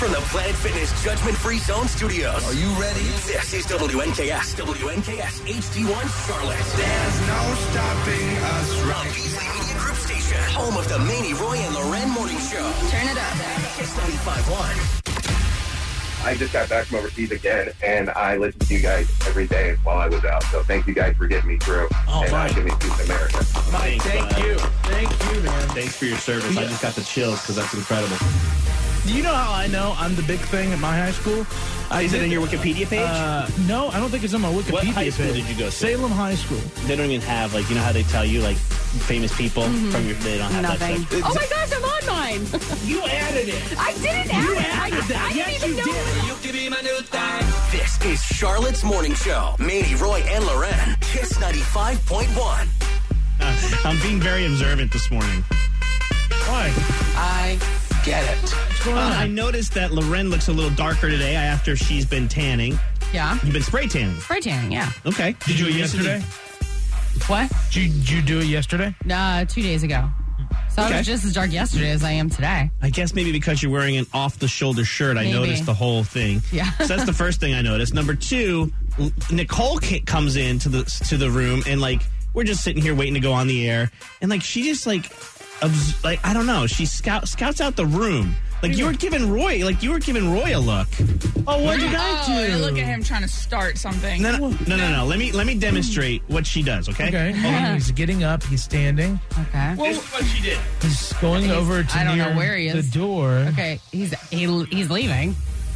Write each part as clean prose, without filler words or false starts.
from the Planet Fitness Judgment Free Zone Studios. Are you ready? This is WNKS HD1 Charlotte. There's no stopping us right Beasley Media Group Station, home of the Manny, Roy, and Loren Morning Show. Turn it up. Kiss 95.1. I just got back from overseas again, and I listened to you guys every day while I was out. So thank you guys for getting me through and getting me through America. Mike, thank you. Thank you, man. Thanks for your service. I just got the chills because that's incredible. Do you know how I know I'm the big thing at my high school? Is it in your Wikipedia page? No, I don't think it's on my Wikipedia What high school page. did you go to? Salem High School. They don't even have, like, you know how they tell you, like, famous people from your, they don't have Nothing. that stuff. Oh my gosh, I'm on mine. You added it. I didn't add it. I Yes, didn't you even know. did. You can be my new thing. This is Charlotte's Morning Show. Manny, Roy, and Loren. Kiss 95.1. I'm being very observant this morning. Why? I get it. What's going on? I noticed that Loren looks a little darker today after she's been tanning. Yeah. You've been spray tanning. Spray tanning, yeah. Okay. Did you do it yesterday? What? Did you do it yesterday? 2 days ago. So I Okay. was just as dark yesterday as I am today. I guess maybe because you're wearing an off-the-shoulder shirt, I Maybe. noticed the whole thing. Yeah. So that's the first thing I noticed. Number two, Nicole comes in to the room, and, like, we're just sitting here waiting to go on the air, and, like, she just, like I don't know, she scouts out the room. Like, you were giving Roy a look. Oh, what did I do? Look at him trying to start something. No. Let me demonstrate what she does. Okay. Okay. Hold on. He's getting up. He's standing. Okay. This is what she did. He's going over to I don't know near where he is. the door. Okay, he's leaving.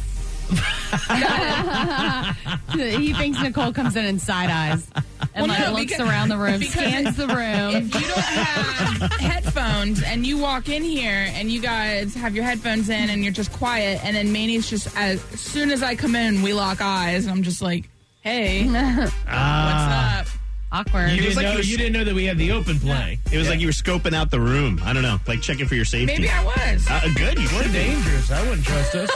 He thinks Nicole comes in and side eyes and looks around the room, scans the room. If you don't have headphones and you walk in here and you guys have your headphones in and you're just quiet, and then Manny's just, as soon as I come in, we lock eyes, and I'm just like, hey, what's up? Awkward. You didn't know that we had the open play. It was like you were scoping out the room. I don't know, like checking for your safety. Maybe I was. Good. You We're should be. dangerous. I wouldn't trust us.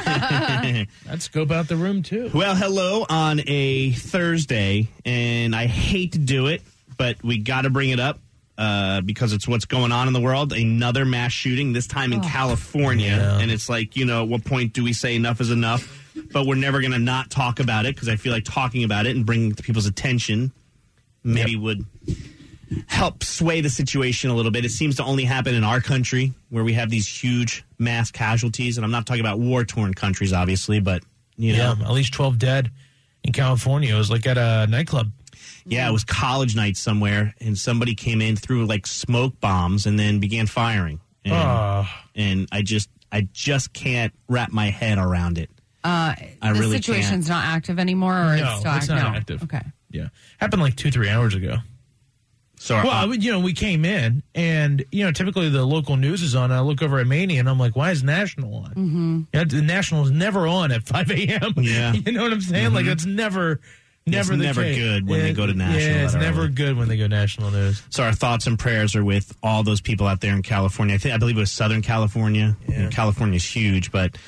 I'd scope out the room, too. Well, hello on a Thursday, and I hate to do it, but we got to bring it up because it's what's going on in the world. Another mass shooting, this time in California. Yeah. And it's like, at what point do we say enough is enough? But we're never going to not talk about it because I feel like talking about it and bringing it to people's attention maybe would help sway the situation a little bit. It seems to only happen in our country where we have these huge mass casualties. And I'm not talking about war-torn countries, obviously, but, Yeah, at least 12 dead in California. It was like at a nightclub. Yeah, it was college night somewhere, and somebody came in, threw like smoke bombs, and then began firing. And I just can't wrap my head around it. I the really situation's not active anymore, or No, it's still it's not active. Okay. Yeah. Happened like 2-3 hours ago. So, Well, we came in, and, typically the local news is on. I look over at Manny, and I'm like, why is National on? Mm-hmm. The National is never on at 5 a.m. Yeah. You know what I'm saying? Like, it's never It's the never case. good when they go to national Yeah, it's that never early. good when they go national news. So our thoughts and prayers are with all those people out there in California. I believe it was Southern California. Yeah. California's huge, but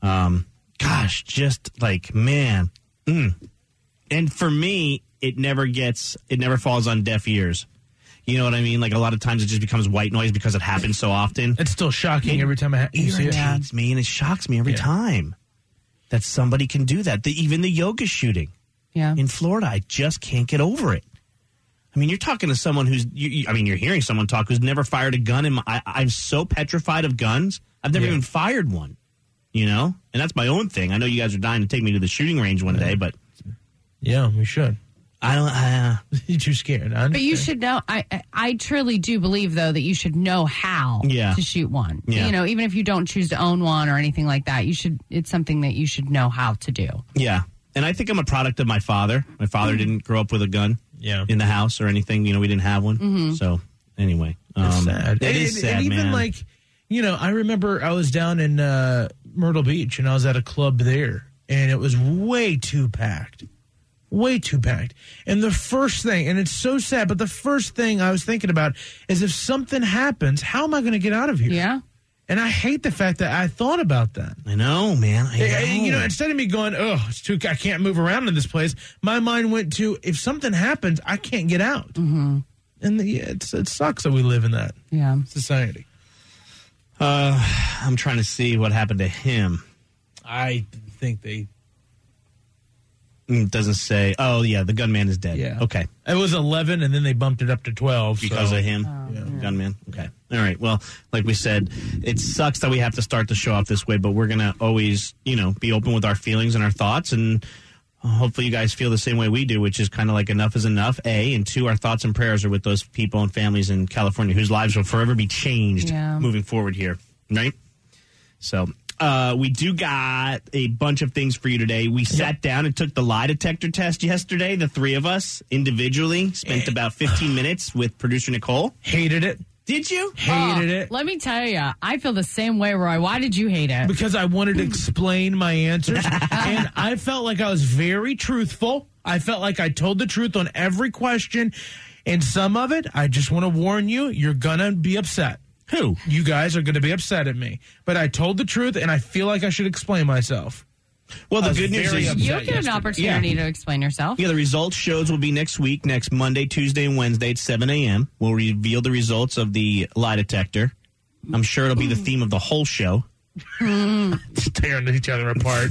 gosh, just like, man. And for me, it never falls on deaf ears. You know what I mean? Like, a lot of times it just becomes white noise because it happens so often. It's still shocking every time you see it. Irritates me, and it shocks me every time that somebody can do that. Even the yoga shooting in Florida, I just can't get over it. I mean, you're talking to someone you're hearing someone talk who's never fired a gun. I'm so petrified of guns. I've never even fired one, And that's my own thing. I know you guys are dying to take me to the shooting range one day, but. Yeah, we should. I don't. You're too scared. But you should know. I truly do believe, though, that you should know how to shoot one. Yeah. Even if you don't choose to own one or anything like that, it's something that you should know how to do. Yeah. And I think I'm a product of my father. My father didn't grow up with a gun in the house or anything. We didn't have one. Mm-hmm. So, anyway. It's sad. It is sad, and even man. I remember I was down in Myrtle Beach, and I was at a club there, and it was way too packed. Way too packed. And the first thing, and it's so sad, but the first thing I was thinking about is if something happens, how am I going to get out of here? Yeah. And I hate the fact that I thought about that. I know, man. I know. Instead of me going, I can't move around in this place, my mind went to, if something happens, I can't get out. Mm-hmm. And it sucks that we live in that society. I'm trying to see what happened to him. I think they... It doesn't say. Oh, yeah, the gunman is dead. Yeah. Okay. It was 11, and then they bumped it up to 12. Because of him? Gunman? Okay. All right. Well, like we said, it sucks that we have to start the show off this way, but we're going to always, be open with our feelings and our thoughts, and hopefully you guys feel the same way we do, which is kind of like enough is enough, A, and 2, our thoughts and prayers are with those people and families in California whose lives will forever be changed moving forward here, right? So... we do got a bunch of things for you today. We sat down and took the lie detector test yesterday, the three of us individually. Spent about 15 minutes with producer Nicole. Hated it. Did you? Hated it. Let me tell you, I feel the same way, Roy. Why did you hate it? Because I wanted to explain my answers, and I felt like I was very truthful. I felt like I told the truth on every question, and some of it, I just want to warn you, you're going to be upset. Who? You guys are going to be upset at me. But I told the truth, and I feel like I should explain myself. Well, the good news is you'll get an opportunity to explain yourself. Yeah, the results shows will be next week, next Monday, Tuesday, and Wednesday at 7 a.m. We'll reveal the results of the lie detector. I'm sure it'll be the theme of the whole show. Tearing each other apart.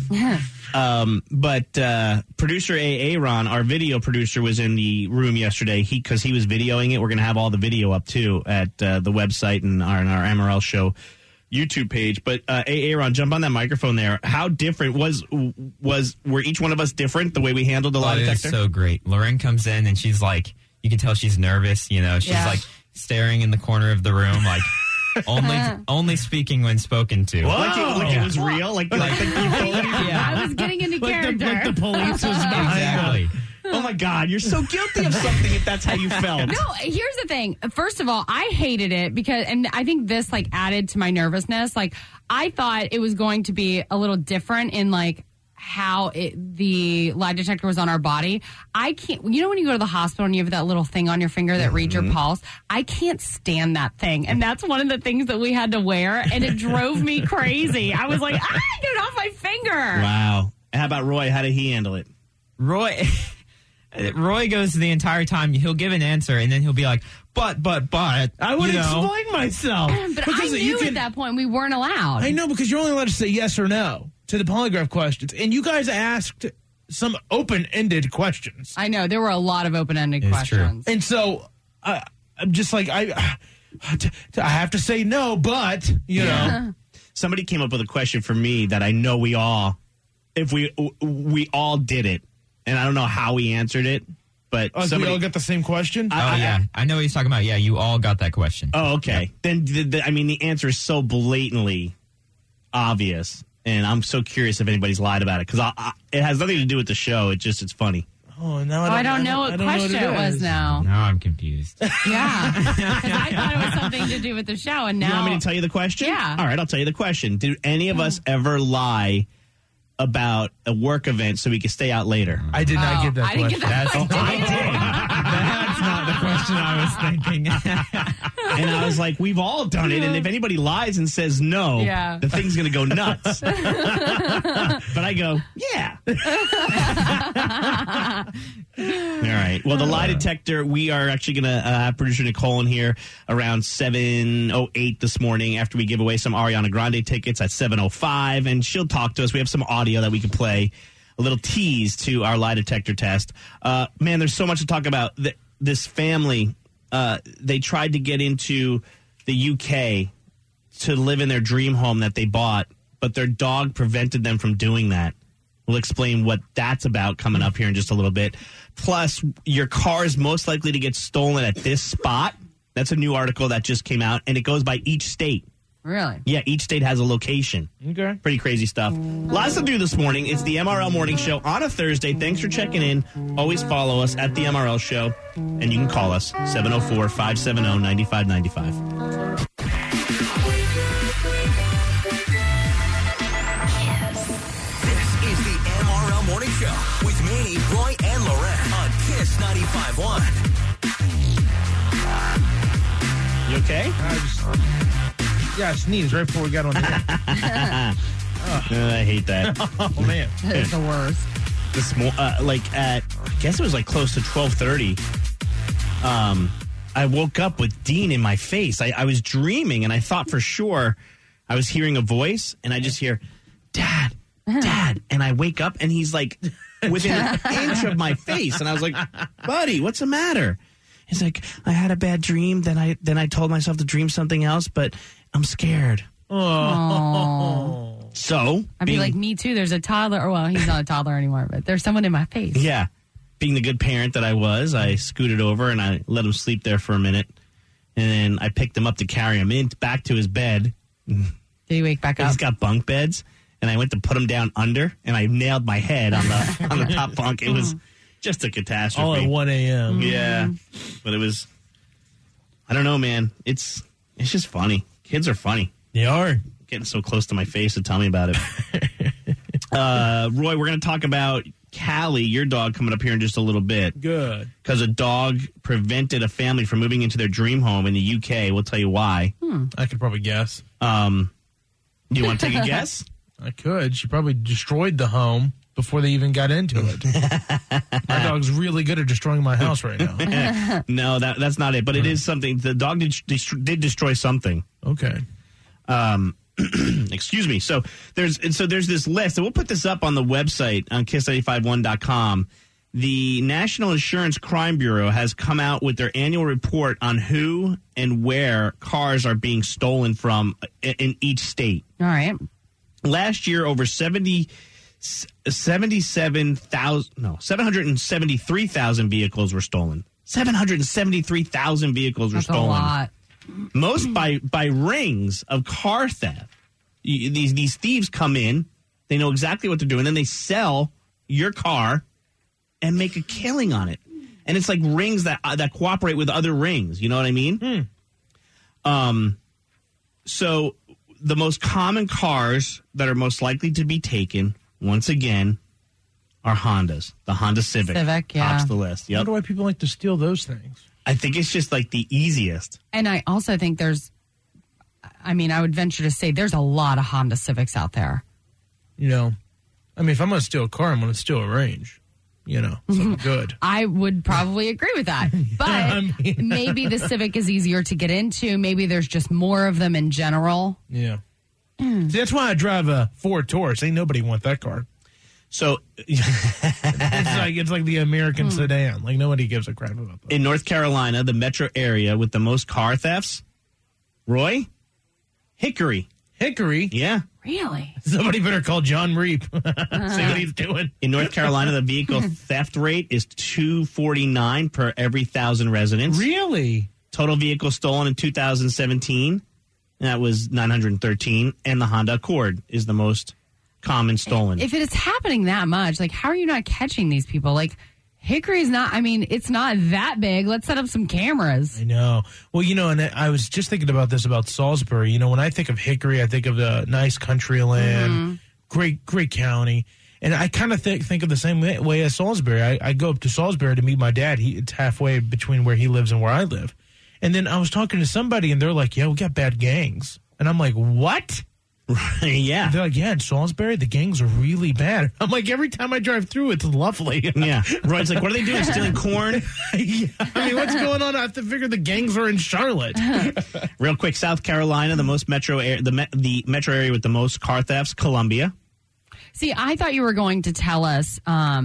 But producer Aaron, our video producer, was in the room yesterday. Because he was videoing it. We're going to have all the video up, too, at the website and our MRL show YouTube page. But Aaron, jump on that microphone there. How different were each one of us different the way we handled the lie detector? It was so great. Lauren comes in and she's like, you can tell she's nervous. She's like staring in the corner of the room, like only speaking when spoken to. Like it was real. I was getting into character. Like the police was behind. Exactly. Oh my God, you're so guilty of something if that's how you felt. No, here's the thing. First of all, I hated it because, and I think this added to my nervousness. I thought it was going to be a little different in how the lie detector was on our body. I can't, when you go to the hospital and you have that little thing on your finger that reads your pulse, I can't stand that thing. And that's one of the things that we had to wear, and it drove me crazy. I was like, get it off my finger. Wow. How about Roy? How did he handle it? Roy goes the entire time. He'll give an answer, and then he'll be like, but. I would explain myself. But I knew at that point we weren't allowed. I know, because you're only allowed to say yes or no to the polygraph questions. And you guys asked some open-ended questions. I know. There were a lot of open-ended questions. True. And so I'm just like, I have to say no, but, you know. Somebody came up with a question for me that I know we all did it. And I don't know how we answered it, but we all got the same question? I know what he's talking about. Yeah, you all got that question. Oh, okay. Then, the answer is so blatantly obvious, and I'm so curious if anybody's lied about it, because it has nothing to do with the show. It's funny. Oh, now I don't know what question it was now. Now I'm confused. Yeah, because I thought it was something to do with the show, and now... You want me to tell you the question? Yeah. All right, I'll tell you the question. Did any of us ever lie about a work event so we could stay out later? I did not get that question. I didn't get that question. I did. That's not the question I was thinking. And I was like, we've all done it, and if anybody lies and says no, the thing's going to go nuts. But I go, yeah. All right. Well, the lie detector, we are actually going to have producer Nicole in here around 7:08 this morning after we give away some Ariana Grande tickets at 7:05, and she'll talk to us. We have some audio that we can play, a little tease to our lie detector test. Man, there's so much to talk about. This family, they tried to get into the UK to live in their dream home that they bought, but their dog prevented them from doing that. We'll explain what that's about coming up here in just a little bit. Plus, your car is most likely to get stolen at this spot. That's a new article that just came out, and it goes by each state. Really? Yeah, each state has a location. Okay. Pretty crazy stuff. Lots to do this morning. It's the MRL Morning Show on a Thursday. Thanks for checking in. Always follow us at the MRL Show, and you can call us 704-570-9595. Morning Show with Manny, Roy, and Loren on Kiss 95.1. You okay? I sneezed right before we got on the air. I hate that. Oh, man. It's the worst. I guess it was close to 12:30. I woke up with Dean in my face. I was dreaming, and I thought for sure I was hearing a voice, and I just hear, Dad, Dad. And I wake up and he's like within an inch of my face. And I was like, buddy, what's the matter? He's like, I had a bad dream. Then I told myself to dream something else, but I'm scared. Oh. So I'd be like, me too. There's a toddler. Or, well, he's not a toddler anymore, but there's someone in my face. Yeah. Being the good parent that I was, I scooted over and I let him sleep there for a minute. And then I picked him up to carry him back to his bed. Did he wake back up? He's got bunk beds. And I went to put him down under, and I nailed my head on the top bunk. It was just a catastrophe. All at 1 a.m. Yeah. But it was, I don't know, man. It's just funny. Kids are funny. They are. Getting so close to my face to tell me about it. Roy, we're going to talk about Callie, your dog, coming up here in just a little bit. Good. Because a dog prevented a family from moving into their dream home in the UK. We'll tell you why. I could probably guess. Do you want to take a guess? I could. She probably destroyed the home before they even got into it. My dog's really good at destroying my house right now. No, that's not it. But it is something. The dog did destroy something. Okay. Excuse me. So there's this list, and we'll put this up on the website on kiss951.com. The National Insurance Crime Bureau has come out with their annual report on who and where cars are being stolen from in each state. All right. Last year, over 773,000 vehicles were stolen. 773,000 vehicles were stolen. That's a lot. Most by rings of car theft. These thieves come in, they know exactly what they're doing, then they sell your car and make a killing on it. And it's like rings that cooperate with other rings. You know what I mean? So the most common cars that are most likely to be taken, once again, are Hondas. The Honda Civic. Tops the list. Yep. I wonder why people like to steal those things. I think it's just like the easiest. And I also think I would venture to say there's a lot of Honda Civics out there. You know, I mean, if I'm going to steal a car, I'm going to steal a Range. You know, something good. I would probably agree with that. But maybe the Civic is easier to get into. Maybe there's just more of them in general. Yeah. See, that's why I drive a Ford Taurus. Ain't nobody want that car. So it's like the American sedan. Like nobody gives a crap about that. In North Carolina, the metro area with the most car thefts, Roy, Hickory. Hickory? Yeah. Really? Somebody better call John Reap. See what he's doing. In North Carolina, the vehicle theft rate is 249 per every 1,000 residents. Really? Total vehicles stolen in 2017, that was 913, and the Honda Accord is the most common stolen. If it is happening that much, like, how are you not catching these people? Like, Hickory's not, it's not that big. Let's set up some cameras. I know. Well, and I was just thinking about this about Salisbury. When I think of Hickory, I think of the nice country land, great county. And I kind of think of the same way as Salisbury. I go up to Salisbury to meet my dad. It's halfway between where he lives and where I live. And then I was talking to somebody, and they're like, yeah, we got bad gangs. And I'm like, what? Yeah. They're like, yeah, in Salisbury, the gangs are really bad. I'm like, every time I drive through, it's lovely. Yeah. Roy's like, what are they doing? Stealing corn? Yeah. What's going on? I have to figure the gangs are in Charlotte. Real quick, South Carolina, the most metro area, the metro area with the most car thefts, Columbia. See, I thought you were going to tell us,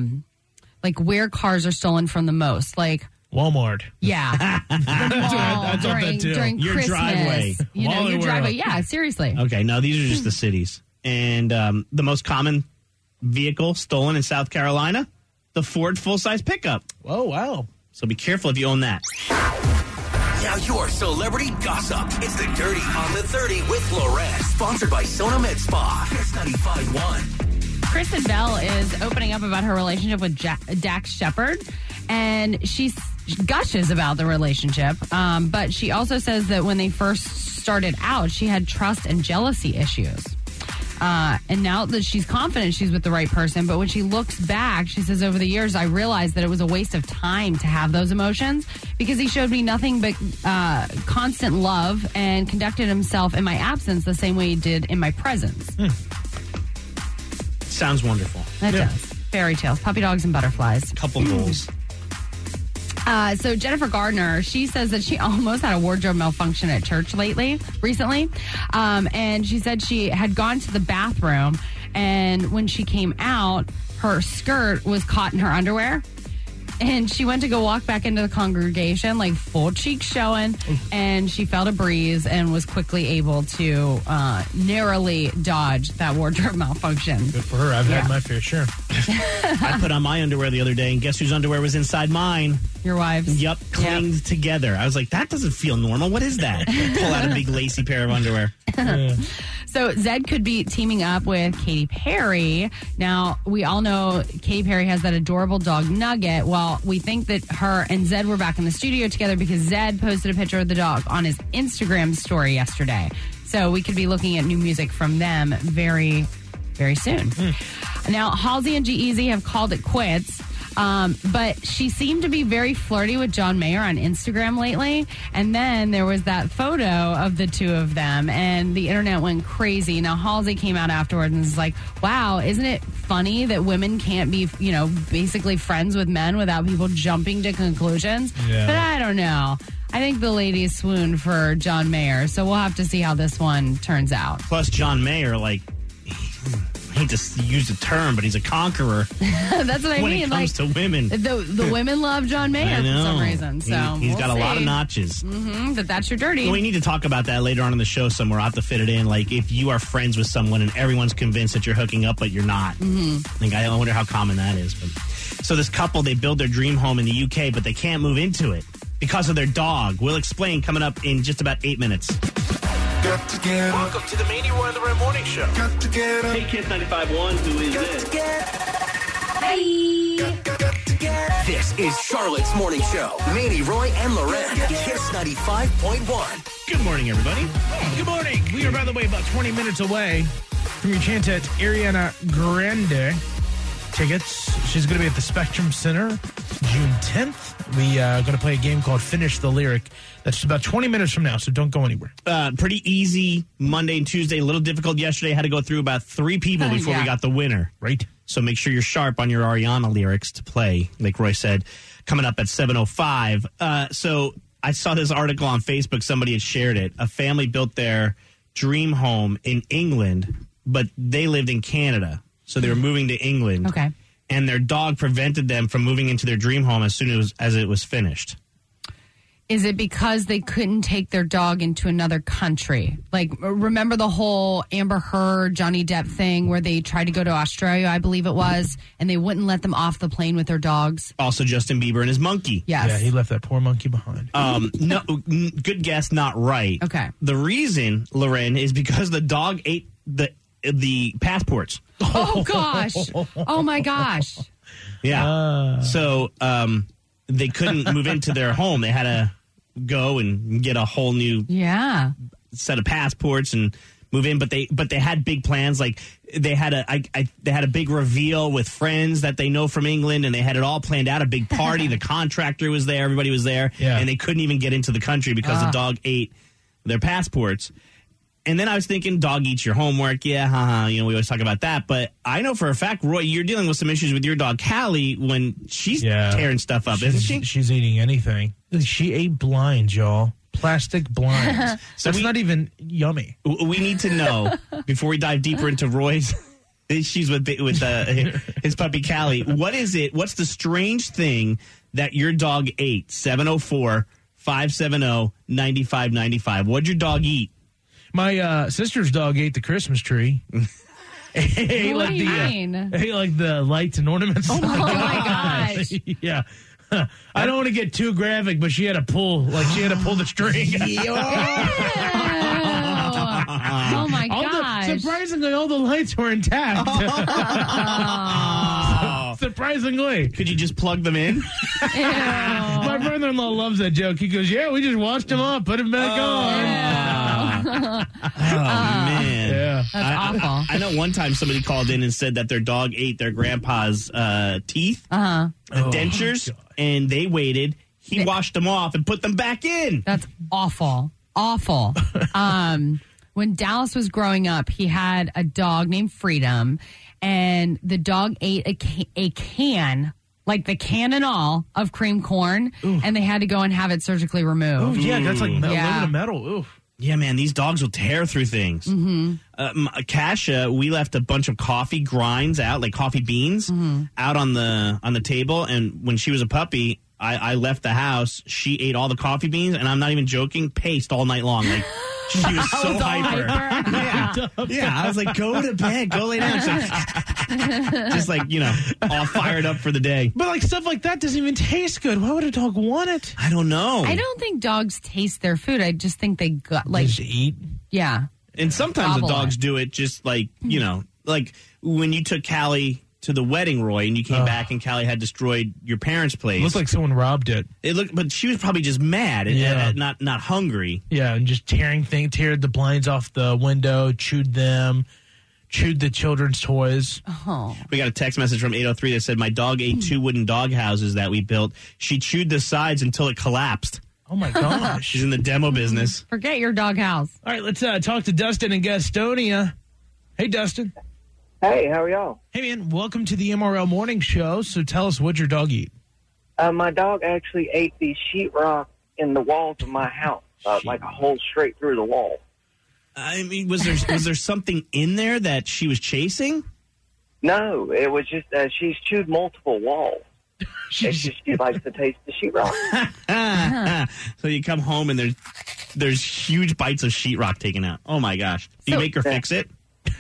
where cars are stolen from the most. Like, Walmart. Yeah. I thought that too. During your Christmas, driveway. Your driveway. Yeah, seriously. Okay, no, these are just the cities. And the most common vehicle stolen in South Carolina, the Ford full-size pickup. Oh, wow. So be careful if you own that. Now your celebrity gossip. It's the Dirty on the 30 with Loren. Sponsored by Sona Med Spa. Kiss 95.1. Kristen Bell is opening up about her relationship with Dax Shepard, and she gushes about the relationship, but she also says that when they first started out, she had trust and jealousy issues. And now that she's confident she's with the right person, but when she looks back, she says, over the years, I realized that it was a waste of time to have those emotions because he showed me nothing but constant love and conducted himself in my absence the same way he did in my presence. Sounds wonderful. That does. Fairy tales, puppy dogs, and butterflies. Couple goals. So Jennifer Gardner, she says that she almost had a wardrobe malfunction at church recently. And she said she had gone to the bathroom And when she came out, her skirt was caught in her underwear. And she went to go walk back into the congregation, like full cheeks showing, and she felt a breeze and was quickly able to narrowly dodge that wardrobe malfunction. Good for her. I've had my fair share. I put on my underwear the other day, and guess whose underwear was inside mine? Your wife's? Yep, clinged together. I was like, that doesn't feel normal. What is that? Pull out a big lacy pair of underwear. So Zed could be teaming up with Katy Perry. Now, we all know Katy Perry has that adorable dog Nugget. Well, we think that her and Zed were back in the studio together because Zed posted a picture of the dog on his Instagram story yesterday. So we could be looking at new music from them very, very soon. Now, Halsey and G-Eazy have called it quits. But she seemed to be very flirty with John Mayer on Instagram lately. And then there was that photo of the two of them, and the internet went crazy. Now, Halsey came out afterwards and was like, wow, isn't it funny that women can't be, basically friends with men without people jumping to conclusions? Yeah. But I don't know. I think the ladies swooned for John Mayer, so we'll have to see how this one turns out. Plus, John Mayer, I hate to use the term, but he's a conqueror. That's what I when mean. it comes to women. The women love John Mayer for some reason. So he's got a we'll lot of see. notches. But that's your dirty. We need to talk about that later on in the show somewhere. I'll have to fit it in. Like, if you are friends with someone and everyone's convinced that you're hooking up, but you're not. I wonder how common that is. But so this couple, they build their dream home in the UK, but they can't move into it because of their dog. We'll explain coming up in just about 8 minutes. Got to get up. Welcome to the Manny Roy and the Ram Morning Show. Got to get up. Hey, Kiss 95.1, who is Got this? to get up. Hi. Got to get up. This is Charlotte's Morning Show. Manny Roy and Loren. Kiss 95.1. Good morning, everybody. Good morning. We are, by the way, about 20 minutes away from your chance at Ariana Grande tickets. She's going to be at the Spectrum Center June 10th. We are going to play a game called Finish the Lyric. That's about 20 minutes from now, so don't go anywhere. Pretty easy Monday and Tuesday. A little difficult yesterday. Had to go through about 3 people before we got the winner. Right. So make sure you're sharp on your Ariana lyrics to play, like Roy said, coming up at 7:05. So I saw this article on Facebook. Somebody had shared it. A family built their dream home in England, but they lived in Canada. So they were moving to England. Okay. And their dog prevented them from moving into their dream home as soon as it was finished. Is it because they couldn't take their dog into another country? Like, remember the whole Amber Heard, Johnny Depp thing where they tried to go to Australia, I believe it was, and they wouldn't let them off the plane with their dogs? Also, Justin Bieber and his monkey. Yes. Yeah, he left that poor monkey behind. No, good guess, not right. Okay. The reason, Loren, is because the dog ate the passports. Oh, gosh. Oh, my gosh. Yeah. So they couldn't move into their home. They had to go and get a whole new set of passports and move in. But they had big plans. Like they had a big reveal with friends that they know from England, and they had it all planned out. A big party. The contractor was there. Everybody was there. Yeah. And they couldn't even get into the country because the dog ate their passports. And then I was thinking, dog eats your homework. Yeah, we always talk about that. But I know for a fact, Roy, you're dealing with some issues with your dog, Callie, when she's tearing stuff up, isn't she? She's eating anything. She ate blinds, y'all. Plastic blinds. So That's not even yummy. We need to know, before we dive deeper into Roy's issues with his puppy, Callie, what is it? What's the strange thing that your dog ate? 704-570-9595. What'd your dog eat? My sister's dog ate the Christmas tree. He What do you mean? He like the lights and ornaments. Oh, my gosh. Yeah. I don't want to get too graphic, but she had to pull the string. Oh, my gosh. Surprisingly, all the lights were intact. Surprisingly. Could you just plug them in? My brother-in-law loves that joke. He goes, yeah, we just washed them up, put them back on. Man. Yeah. That's awful. I know one time somebody called in and said that their dog ate their grandpa's teeth, dentures, and they waited. He washed them off and put them back in. That's awful. Awful. When Dallas was growing up, he had a dog named Freedom, and the dog ate a can, like the can and all, of cream corn, and they had to go and have it surgically removed. Oh, yeah, that's like aluminum metal. Oof. Yeah, man, these dogs will tear through things. Kasha, we left a bunch of coffee grinds out, like coffee beans, out on the table. And when she was a puppy, I left the house. She ate all the coffee beans, and I'm not even joking, paced all night long. Like, she was so hyper. Yeah, I was like, go to bed, go lay down. Just like, all fired up for the day. But like stuff like that doesn't even taste good. Why would a dog want it? I don't know. I don't think dogs taste their food. I just think they just eat. Yeah. And sometimes the dogs do it just like, like when you took Callie to the wedding, Roy, and you came back and Callie had destroyed your parents' place. It looked like someone robbed it. But she was probably just mad and not hungry. Yeah, and just teared the blinds off the window, chewed the children's toys. Oh. We got a text message from 803 that said, my dog ate 2 wooden dog houses that we built. She chewed the sides until it collapsed. Oh, my gosh. She's in the demo business. Forget your dog house. All right, let's talk to Dustin in Gastonia. Hey, Dustin. Hey, how are y'all? Hey, man, welcome to the MRL Morning Show. So tell us, what'd your dog eat? My dog actually ate the sheetrock in the walls of my house, like a hole straight through the wall. I mean, was there something in there that she was chasing? No, it was just she's chewed multiple walls. It's just she likes to taste the sheetrock. So you come home and there's huge bites of sheetrock taken out. Oh my gosh! Do you make her fix it?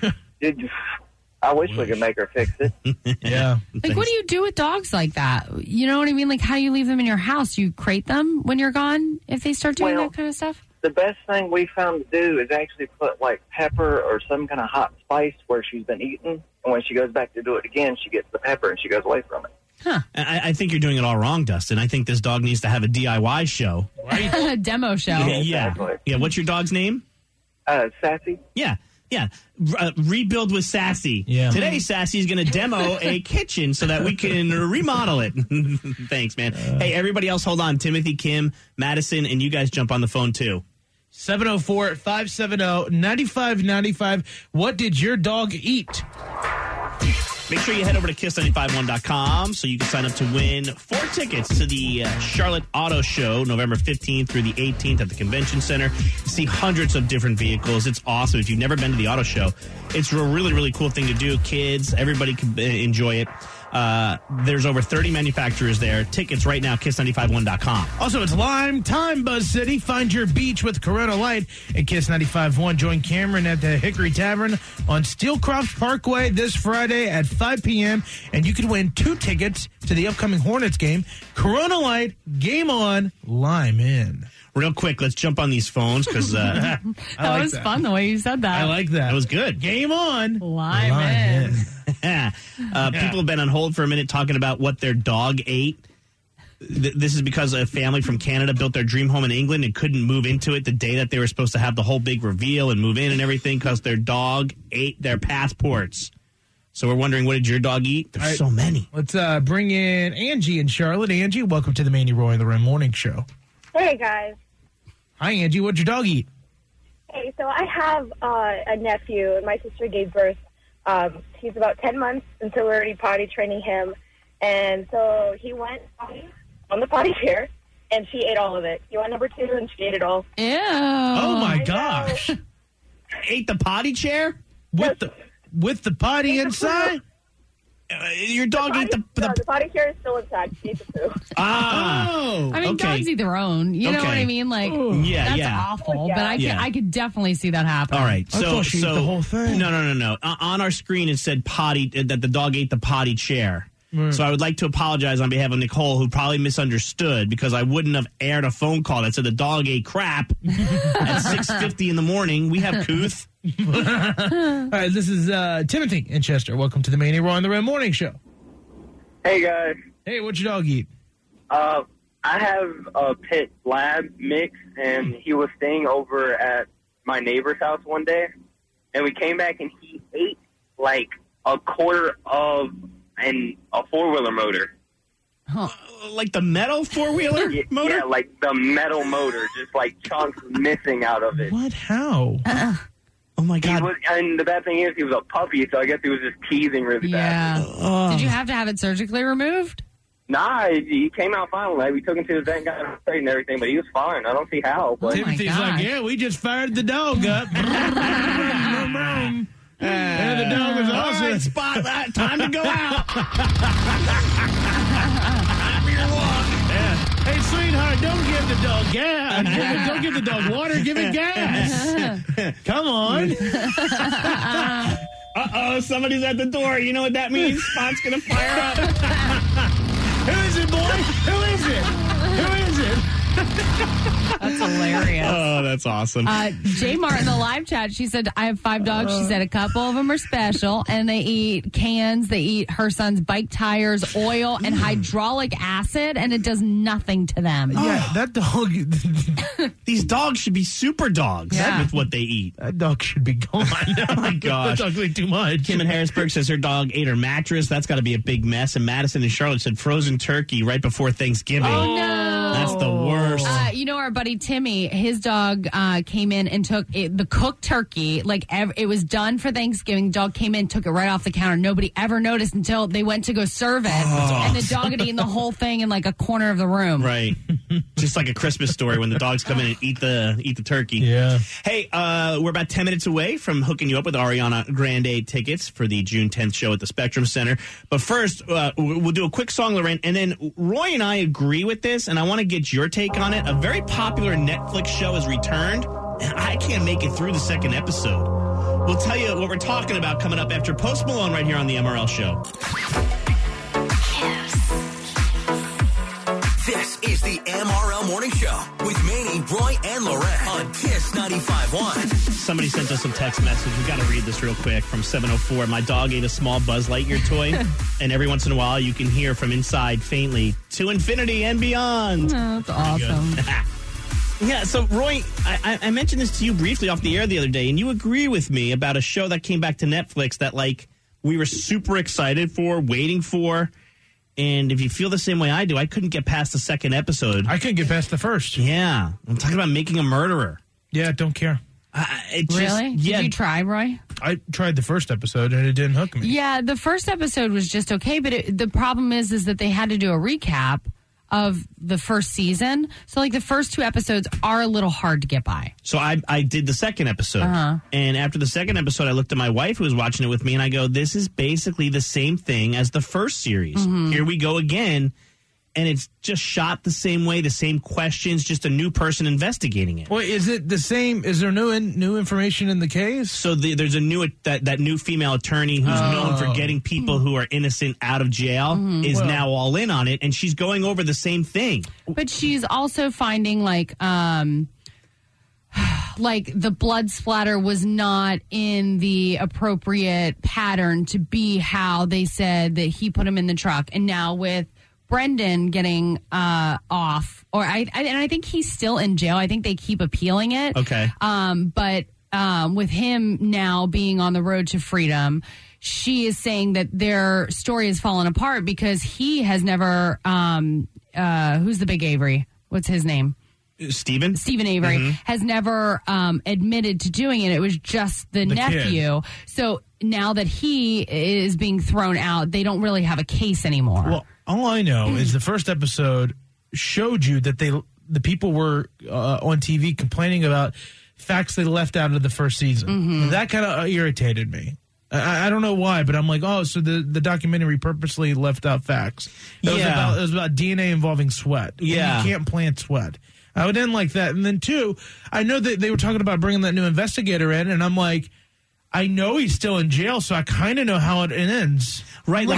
I wish we could make her fix it. Yeah. Like, what do you do with dogs like that? You know what I mean? Like, how do you leave them in your house? You crate them when you're gone if they start doing that kind of stuff? The best thing we found to do is actually put, like, pepper or some kind of hot spice where she's been eating. And when she goes back to do it again, she gets the pepper and she goes away from it. Huh. I think you're doing it all wrong, Dustin. I think this dog needs to have a DIY show. Right? A demo show. Yeah. What's your dog's name? Sassy. Yeah. Rebuild with Sassy. Yeah. Today, Sassy's going to demo a kitchen so that we can remodel it. Thanks, man. Hey, everybody else, hold on. Timothy, Kim, Madison, and you guys jump on the phone, too. 704-570-9595. What did your dog eat? Make sure you head over to kiss951.com so you can sign up to win 4 tickets to the Charlotte Auto Show, November 15th through the 18th at the Convention Center. You see hundreds of different vehicles. It's awesome. If you've never been to the auto show, it's a really, really cool thing to do. Kids, everybody can enjoy it. There's over 30 manufacturers there. Tickets right now, kiss951.com. Also, it's Lime Time, Buzz City. Find your beach with Corona Light at Kiss 95.1. Join Cameron at the Hickory Tavern on Steelcroft Parkway this Friday at 5 p.m. And you can win 2 tickets to the upcoming Hornets game. Corona Light, game on, lime in. Real quick, let's jump on these phones because that was fun the way you said that. I like that. That was good. Game on, lime in. People have been on hold for a minute talking about what their dog ate. This is because a family from Canada built their dream home in England and couldn't move into it the day that they were supposed to have the whole big reveal and move in and everything because their dog ate their passports. So we're wondering, what did your dog eat? There's so many. Let's bring in Angie in Charlotte. Angie, welcome to the Manny Roy and the Rim Morning Show. Hey, guys. Hi, Angie. What'd your dog eat? Hey, so I have a nephew, and my sister gave birth. He's about 10 months, and so we're already potty training him. And so he went on the potty chair, and she ate all of it. He went number 2, and she ate it all. Ew. Oh, my gosh. Ate the potty chair? With the potty inside? Your dog ate the potty chair is still inside. She ate the poo. Oh, I mean, dogs eat their own. You know what I mean? Like, that's awful. But I could definitely see that happen. All right, so the whole thing. No. On our screen, it said potty that the dog ate the potty chair. So I would like to apologize on behalf of Nicole, who probably misunderstood because I wouldn't have aired a phone call that said the dog ate crap at 6:50 in the morning. We have couth. All right, this is Timothy in Chester. Welcome to the Manny Roy and the Rim Morning Show. Hey, guys. Hey, what'd your dog eat? I have a pit lab mix, and he was staying over at my neighbor's house one day, and we came back, and he ate like a quarter of a four-wheeler motor. Huh. Like the metal four-wheeler motor? Yeah, like the metal motor, just like chunks missing out of it. What? How? Oh, my God. And the bad thing is he was a puppy, so I guess he was just teasing really bad. Did you have to have it surgically removed? Nah, he came out fine. Like, we took him to the vet, got him straight and everything, but he was fine. I don't see how. But Timothy's like, yeah, we just fired the dog up. And the dog was awesome. All right, Spotlight, time to go out. Hey, sweetheart, don't give the dog gas. Don't give the dog water. Give it gas. Come on. Uh-oh, somebody's at the door. You know what that means? Spot's going to fire up. Who is it, boy? Who is it? Who is it? That's hilarious. Oh, that's awesome. J Mart in the live chat, she said, I have 5 dogs. She said a couple of them are special, and they eat cans. They eat her son's bike tires, oil, and hydraulic acid, and it does nothing to them. Yeah, that dog... These dogs should be super dogs with what they eat. That dog should be gone. Oh, my gosh. That dog's way too much. Kim in Harrisburg says her dog ate her mattress. That's got to be a big mess. And Madison in Charlotte said frozen turkey right before Thanksgiving. Oh, no. That's the worst. You know, our buddy Timmy, his dog came in and took the cooked turkey. It was done for Thanksgiving. Dog came in, took it right off the counter. Nobody ever noticed until they went to go serve it. And the dog had eaten the whole thing in like a corner of the room. Right. Just like a Christmas story when the dogs come in and eat the turkey. Yeah. Hey, we're about 10 minutes away from hooking you up with Ariana Grande tickets for the June 10th show at the Spectrum Center. But first, we'll do a quick song, Lorraine, and then Roy and I agree with this, and I want to get your take on it. A very popular Netflix show has returned, and I can't make it through the second episode. We'll tell you what we're talking about coming up after Post Malone right here on the MRL Show. This is the MRL Morning Show with Manny, Roy, and Lorette on Kiss 95.1. Somebody sent us some text message. We got to read this real quick from 704. My dog ate a small Buzz Lightyear toy, and every once in a while you can hear from inside faintly, to infinity and beyond. Oh, that's awesome. Yeah, so Roy, I mentioned this to you briefly off the air the other day, and you agree with me about a show that came back to Netflix that, we were super excited for, waiting for. And if you feel the same way I do, I couldn't get past the second episode. I couldn't get past the first. Yeah. I'm talking about Making a Murderer. Yeah, don't care. Really? Did you try, Roy? I tried the first episode, and it didn't hook me. Yeah, the first episode was just okay, but the problem is that they had to do a recap of the first season. So, the first 2 episodes are a little hard to get by. So I did the second episode. And after the second episode, I looked at my wife who was watching it with me, and I go, this is basically the same thing as the first series. Mm-hmm. Here we go again. And it's just shot the same way, the same questions, just a new person investigating it. Well, is it the same? Is there new information in the case? So there's a new that new female attorney who's known for getting people who are innocent out of jail is now all in on it, and she's going over the same thing. But she's also finding the blood splatter was not in the appropriate pattern to be how they said that he put him in the truck, and now with Brendan getting off, I think he's still in jail. I think they keep appealing it. Okay. But with him now being on the road to freedom, she is saying that their story has fallen apart because he has never. Who's the big Avery? What's his name? Stephen Avery has never admitted to doing it. It was just the nephew. Kid. So now that he is being thrown out, they don't really have a case anymore. Well, all I know is the first episode showed you that the people were on TV complaining about facts they left out of the first season. Mm-hmm. That kind of irritated me. I don't know why, but I'm like, so the documentary purposely left out facts. It was about DNA involving sweat. Yeah. You can't plant sweat. I didn't like that. And then 2, I know that they were talking about bringing that new investigator in, and I'm like, I know he's still in jail, so I kind of know how it ends. Right.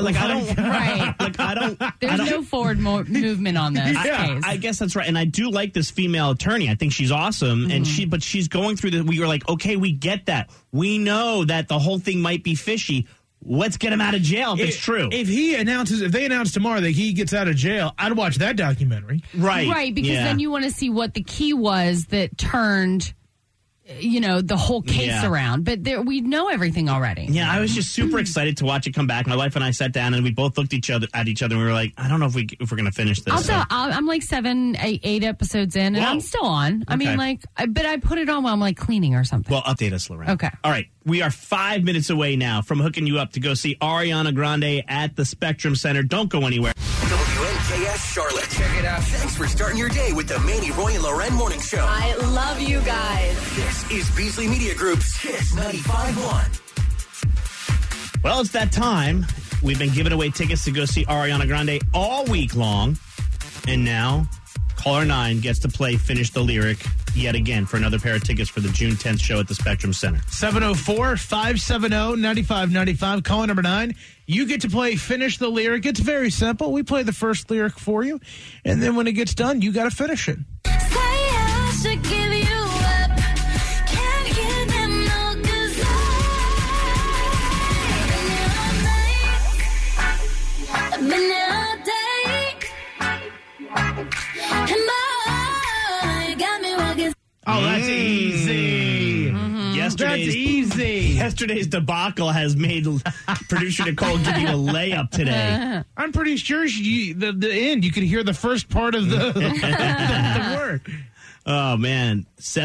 There's no forward movement on this case. I guess that's right. And I do like this female attorney. I think she's awesome. Mm-hmm. And she's going through we were like, okay, we get that. We know that the whole thing might be fishy. Let's get him out of jail if it's true. If they announce tomorrow that he gets out of jail, I'd watch that documentary. Right, because then you want to see what the key was that turned, the whole case around. But we know everything already. Yeah, I was just super excited to watch it come back. My wife and I sat down and we both looked at each other and we were like, I don't know if we're going to finish this. I'm like 7, 8 episodes in, and I'm still on. Okay. I mean, but I put it on while I'm cleaning or something. Well, update us, Lorraine. Okay. All right. We are 5 minutes away now from hooking you up to go see Ariana Grande at the Spectrum Center. Don't go anywhere. WNKS Charlotte. Check it out. Thanks for starting your day with the Manny, Roy, and Loren Morning Show. I love you guys. This is Beasley Media Group's Kiss 95.1. Well, it's that time. We've been giving away tickets to go see Ariana Grande all week long. And now, caller 9 gets to play Finish the Lyric yet again for another pair of tickets for the June 10th show at the Spectrum Center. 704-570-9595. Caller number 9. You get to play Finish the Lyric. It's very simple. We play the first lyric for you. And then when it gets done, you got to finish it. Say I should give you up. Can't get them no good. I've been there all day. And boy, got me walking. Oh, that's easy. That's easy. Yesterday's debacle has made producer Nicole give you a layup today. I'm pretty sure the end, you could hear the first part of the word. Oh, man.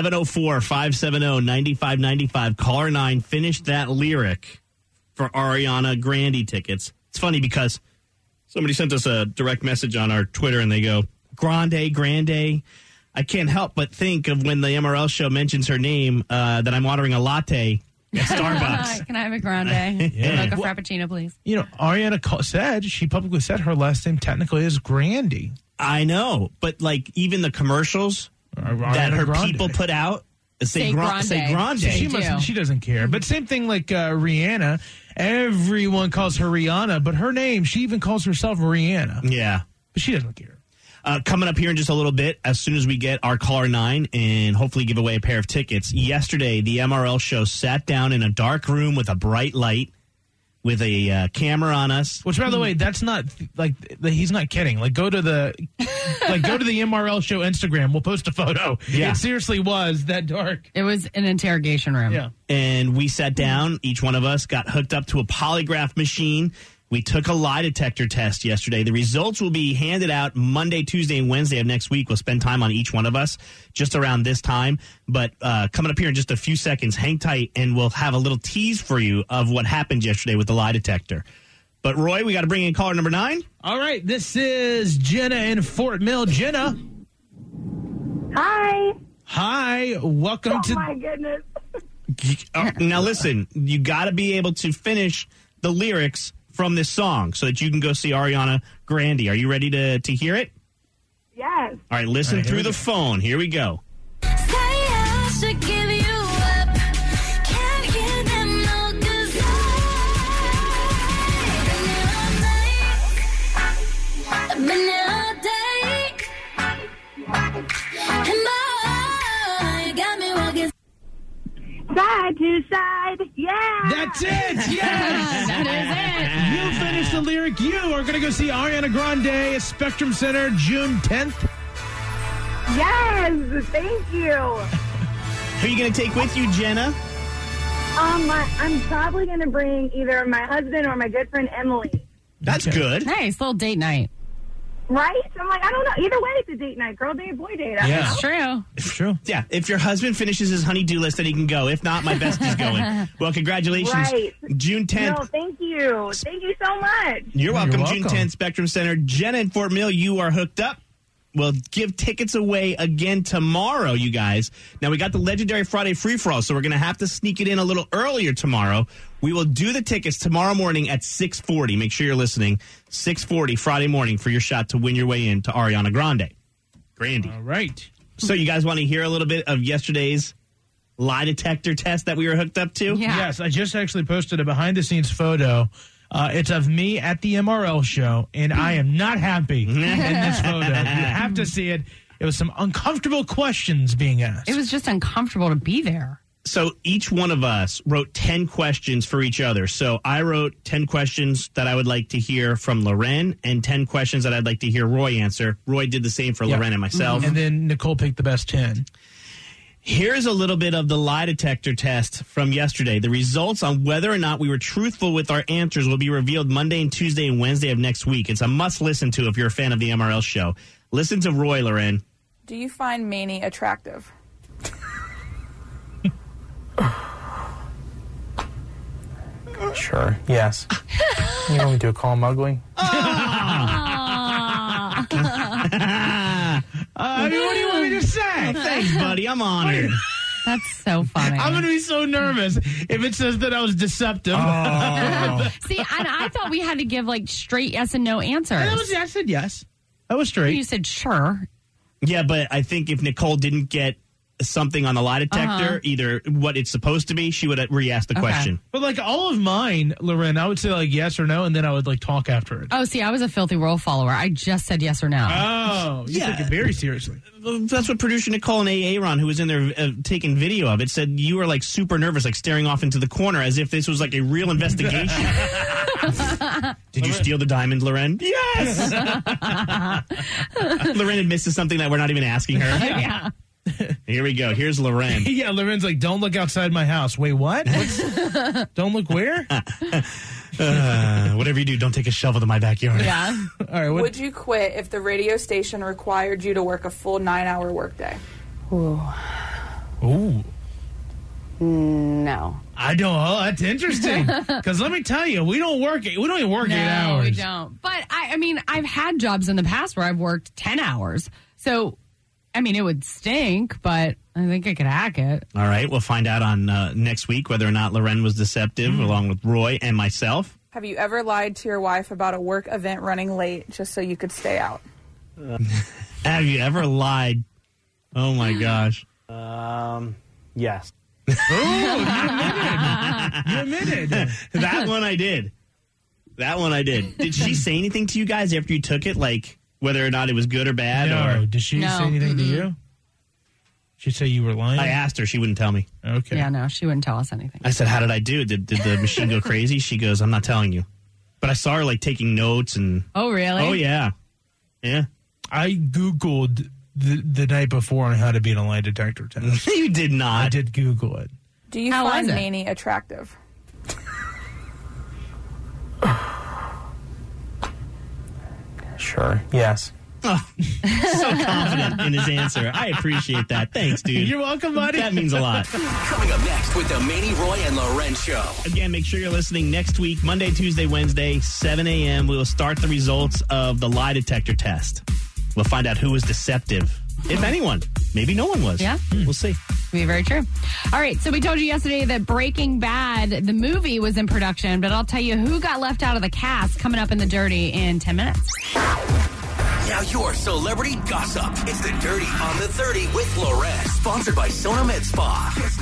704-570-9595. Caller 9, finish that lyric for Ariana Grande tickets. It's funny because somebody sent us a direct message on our Twitter, and they go, Grande. I can't help but think of when the MRL show mentions her name, that I'm ordering a latte at Starbucks. Can I have a grande? Yeah. Like a frappuccino, please. You know, Ariana she publicly said her last name technically is Grande. I know, but like even the commercials that her people put out say Grande. She doesn't care. But same thing like Rihanna. Everyone calls her Rihanna, but her name, she even calls herself Rihanna. Yeah. But she doesn't care. Coming up here in just a little bit, as soon as we get our caller 9 and hopefully give away a pair of tickets. Yesterday, the MRL show sat down in a dark room with a bright light with a camera on us. Which, by the way, that's not like he's not kidding. Like go to the MRL show Instagram. We'll post a photo. Yeah. It seriously was that dark. It was an interrogation room. Yeah. And we sat down. Each one of us got hooked up to a polygraph machine. We took a lie detector test yesterday. The results will be handed out Monday, Tuesday, and Wednesday of next week. We'll spend time on each one of us just around this time. But coming up here in just a few seconds, hang tight, and we'll have a little tease for you of what happened yesterday with the lie detector. But, Roy, we got to bring in caller number 9. All right, this is Jenna in Fort Mill. Jenna. Hi. Hi. Welcome to... Oh, my goodness. Now, listen, you got to be able to finish the lyrics from this song so that you can go see Ariana Grande. Are you ready to hear it? Yes. All right, listen through the phone. Here we go. Say I should give you up. Can't get them no good. I've been there all day. And boy, you got me walking side to side. Yeah. That's it. Yes. That is it. You finish the lyric. You are going to go see Ariana Grande at Spectrum Center June 10th. Yes. Thank you. Who are you going to take with you, Jenna? I'm probably going to bring either my husband or my good friend Emily. That's good. Nice little date night. Right? I'm like, I don't know. Either way, it's a date night. Girl date, boy date. It's true. It's true. Yeah, if your husband finishes his honey-do list, then he can go. If not, my bestie's going. Well, congratulations. Right. June 10th. No, thank you. Thank you so much. You're welcome. You're June welcome. 10th, Spectrum Center. Jenna in Fort Mill, you are hooked up. We'll give tickets away again tomorrow, you guys. Now, we got the legendary Friday free-for-all, so we're going to have to sneak it in a little earlier tomorrow. We will do the tickets tomorrow morning at 6:40. Make sure you're listening. 6:40 Friday morning for your shot to win your way in to Ariana Grande. All right. So you guys want to hear a little bit of yesterday's lie detector test that we were hooked up to? Yeah. Yes, I just actually posted a behind-the-scenes photo. It's of me at the MRL show, and I am not happy in this photo. You have to see it. It was some uncomfortable questions being asked. It was just uncomfortable to be there. So each one of us wrote 10 questions for each other. So I wrote 10 questions that I would like to hear from Loren and 10 questions that I'd like to hear Roy answer. Roy did the same for Loren and myself. And then Nicole picked the best 10. Here's a little bit of the lie detector test from yesterday. The results on whether or not we were truthful with our answers will be revealed Monday and Tuesday and Wednesday of next week. It's a must listen to if you're a fan of the MRL show. Listen to Roy, Loren. Do you find Manny attractive? Sure, yes. You want me to call him ugly? I mean, what do you want me to say? Thanks, buddy. I'm honored. That's so funny. I'm going to be so nervous if it says that I was deceptive. Oh. See, and I thought we had to give like straight yes and no answers. I said yes. I was straight. You said sure. Yeah, but I think if Nicole didn't get something on the lie detector, either what it's supposed to be, she would have re-asked the question. But like all of mine, Loren, I would say like yes or no, and then I would like talk after it. Oh, see, I was a filthy rule follower. I just said yes or no. Oh, you take it very seriously. That's what producer Nicole and Aaron, who was in there taking video of it, said you were like super nervous, like staring off into the corner as if this was like a real investigation. Did you steal the diamond, Loren? Yes! Loren admits to something that we're not even asking her. Yeah. Here we go. Here's Loren. Yeah, Loren's like, don't look outside my house. Wait, what? Don't look where? Whatever you do, don't take a shovel to my backyard. Yeah. All right. Would you quit if the radio station required you to work a full 9-hour workday? Ooh. No. I don't. Oh, that's interesting. Because let me tell you, we don't even work 8 hours. No, we don't. But I mean, I've had jobs in the past where I've worked 10 hours. So, I mean, it would stink, but I think I could hack it. All right. We'll find out on next week whether or not Loren was deceptive, along with Roy and myself. Have you ever lied to your wife about a work event running late just so you could stay out? Have you ever lied? Oh, my gosh. Yes. Oh, you admitted. That one I did. Did she say anything to you guys after you took it? Like, whether or not it was good or bad? No. Or Did she say anything to you? She say you were lying? I asked her. She wouldn't tell me. Okay. Yeah, no, she wouldn't tell us anything. I said, how did I do? Did the machine go crazy? She goes, I'm not telling you. But I saw her, like, taking notes and... Oh, really? Oh, yeah. Yeah. I Googled the night before on how to beat a lie detector test. You did not. I did Google it. Do you find Manny attractive? Sure. Yes. Oh, so confident in his answer. I appreciate that. Thanks, dude. You're welcome, buddy. That means a lot. Coming up next with the Manny, Roy, and Loren Show. Again, make sure you're listening next week, Monday, Tuesday, Wednesday, 7 a.m. We will start the results of the lie detector test. We'll find out who was deceptive, if anyone. Maybe no one was. Yeah. We'll see. Be very true. All right, so we told you yesterday that Breaking Bad, the movie, was in production, but I'll tell you who got left out of the cast coming up in the Dirty in 10 minutes. Now your celebrity gossip. It's the Dirty on the 30 with Loren. Sponsored by Sona Med Spa. Kiss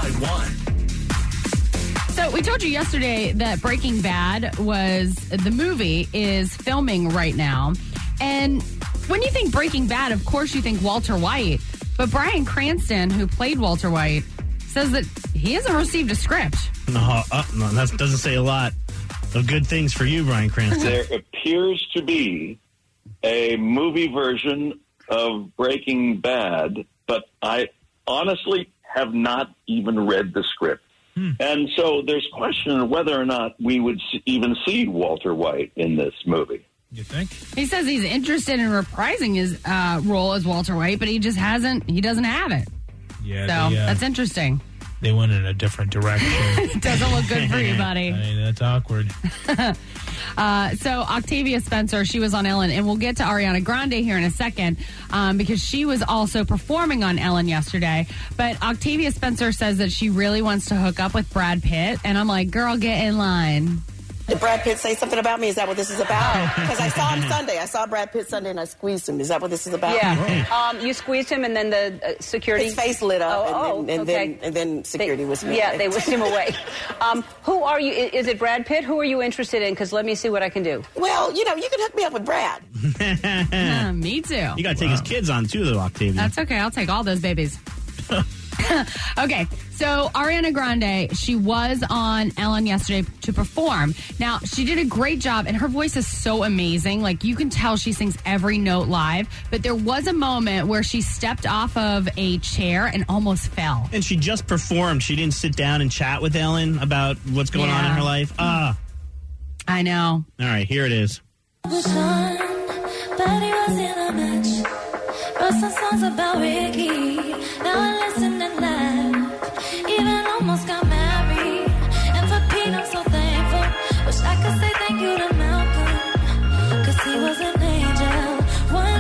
95.1. So we told you yesterday that Breaking Bad the movie is filming right now. And when you think Breaking Bad, of course you think Walter White. But Bryan Cranston, who played Walter White, says that he hasn't received a script. No, that doesn't say a lot of good things for you, Bryan Cranston. There appears to be a movie version of Breaking Bad, but I honestly have not even read the script. And so there's question of whether or not we would even see Walter White in this movie. You think? He says he's interested in reprising his role as Walter White, but he doesn't have it. Yeah. So that's interesting. They went in a different direction. It doesn't look good for you, buddy. I mean, that's awkward. So Octavia Spencer, she was on Ellen, and we'll get to Ariana Grande here in a second because she was also performing on Ellen yesterday. But Octavia Spencer says that she really wants to hook up with Brad Pitt, and I'm like, girl, get in line. Did Brad Pitt say something about me? Is that what this is about? Because I saw him Sunday. I saw Brad Pitt Sunday and I squeezed him. Is that what this is about? Yeah. You squeezed him and then the security... His face lit up okay. and then security was me. Yeah, they whisked him away. Who are you? Is it Brad Pitt? Who are you interested in? Because let me see what I can do. Well, you can hook me up with Brad. Me too. You got to take his kids on too, though, Octavia. That's okay. I'll take all those babies. Okay, so Ariana Grande, she was on Ellen yesterday to perform. Now, she did a great job, and her voice is so amazing. Like, you can tell she sings every note live. But there was a moment where she stepped off of a chair and almost fell. And she just performed. She didn't sit down and chat with Ellen about what's going on in her life. I know. All right, here it is. But he was in a match. Wrote some songs about Ricky. Now I listen and laugh. Even almost got married. And for Pete, I'm so thankful. Wish I could say thank you to Malcolm. 'Cause he was an angel. One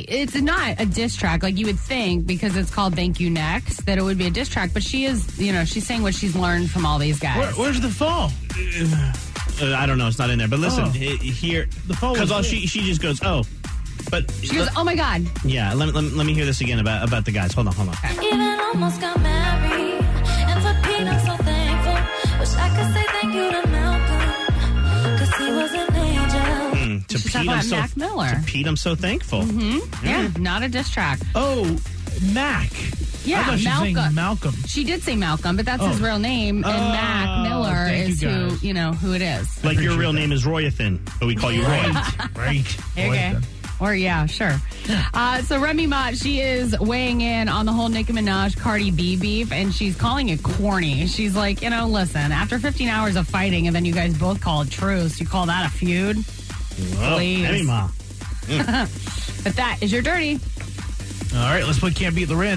it's not a diss track like you would think because it's called Thank You Next that it would be a diss track, but she is, she's saying what she's learned from all these guys. Where's the fall? I don't know. It's not in there. But listen, here, the fall because she just goes, oh. But she goes, oh my God. Yeah, let me hear this again about the guys. Hold on. Even almost got married, and for Pete I'm so thankful. Wish I could say thank you to Malcolm, because he was an angel. To Pete, I'm so thankful. Mm-hmm. Yeah, not a diss track. Oh, Mac. Yeah, I thought she was saying Malcolm. She did say Malcolm, but that's his real name, and Mac Miller is who it is. Like your real name is Royathan, but we call you Roy. Right. Okay. Or yeah, sure. So Remy Ma, she is weighing in on the whole Nicki Minaj Cardi B beef, and she's calling it corny. She's like, listen, after 15 hours of fighting, and then you guys both call it truce, you call that a feud? Whoa, please. Remy Ma. But that is your dirty. All right, let's play Can't Beat Loren.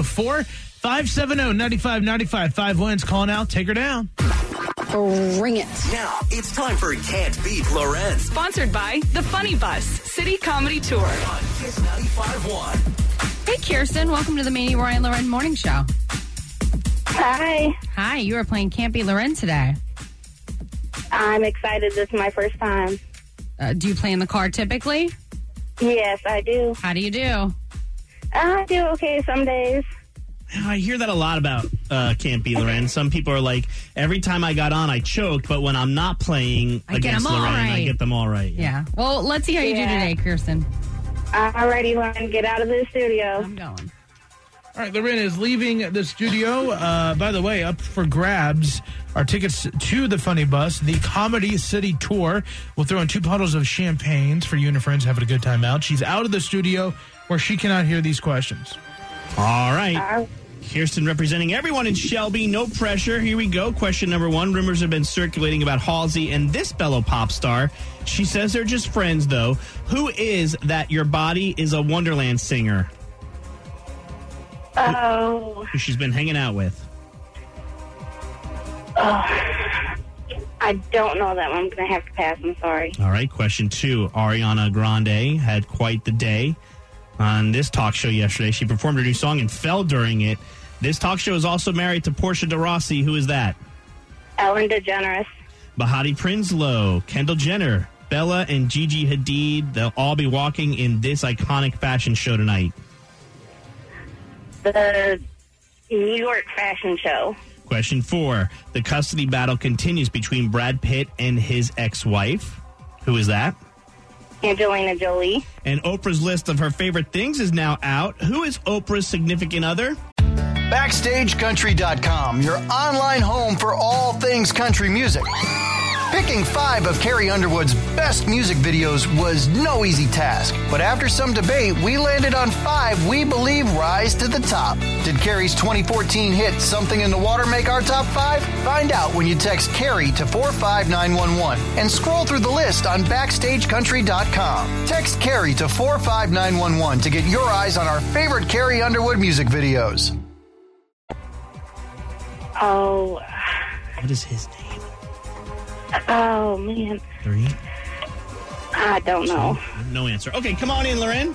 704-570-9595. 5 wins. Calling out. Take her down. Bring it. Now it's time for Can't Beat Loren. Sponsored by The Funny Bus City Comedy Tour. On Kiss 95.1. Hey, Kirsten. Welcome to the Manny, Roy, and Loren Morning Show. Hi. Hi. You are playing Can't Beat Loren today. I'm excited. This is my first time. Do you play in the car typically? Yes, I do. How do you do? I do okay some days. I hear that a lot about Can't Beat Loren. Some people are like, every time I got on, I choked, but when I'm not playing against Loren, I get them all right. Yeah. Well, let's see how you do today, Kirsten. Alrighty, Loren, get out of the studio. I'm going. All right, Loren is leaving the studio. By the way, up for grabs are tickets to the Funny Bus, the Comedy City Tour. We'll throw in 2 bottles of champagnes for you and your friends having a good time out. She's out of the studio where she cannot hear these questions. All right. Kirsten representing everyone in Shelby. No pressure. Here we go. Question number 1. Rumors have been circulating about Halsey and this fellow pop star. She says they're just friends, though. Who is that Your Body is a Wonderland singer? Oh. Who she's been hanging out with? I don't know that one. I'm going to have to pass. I'm sorry. All right. Question 2. Ariana Grande had quite the day on this talk show yesterday. She performed her new song and fell during it. This talk show is also married to Portia de Rossi. Who is that? Ellen DeGeneres. Bahati Prinsloo, Kendall Jenner, Bella, and Gigi Hadid. They'll all be walking in this iconic fashion show tonight. The New York fashion show. Question 4. The custody battle continues between Brad Pitt and his ex-wife. Who is that? Angelina Jolie. And Oprah's list of her favorite things is now out. Who is Oprah's significant other? BackstageCountry.com, your online home for all things country music. Picking 5 of Carrie Underwood's best music videos was no easy task, but after some debate, we landed on 5 we believe rise to the top. Did Carrie's 2014 hit Something in the Water make our top 5? Find out when you text Carrie to 45911 and scroll through the list on BackstageCountry.com. Text Carrie to 45911 to get your eyes on our favorite Carrie Underwood music videos. Oh. What is his name? Oh, man. 3? I don't know. No answer. Okay, come on in, Loren.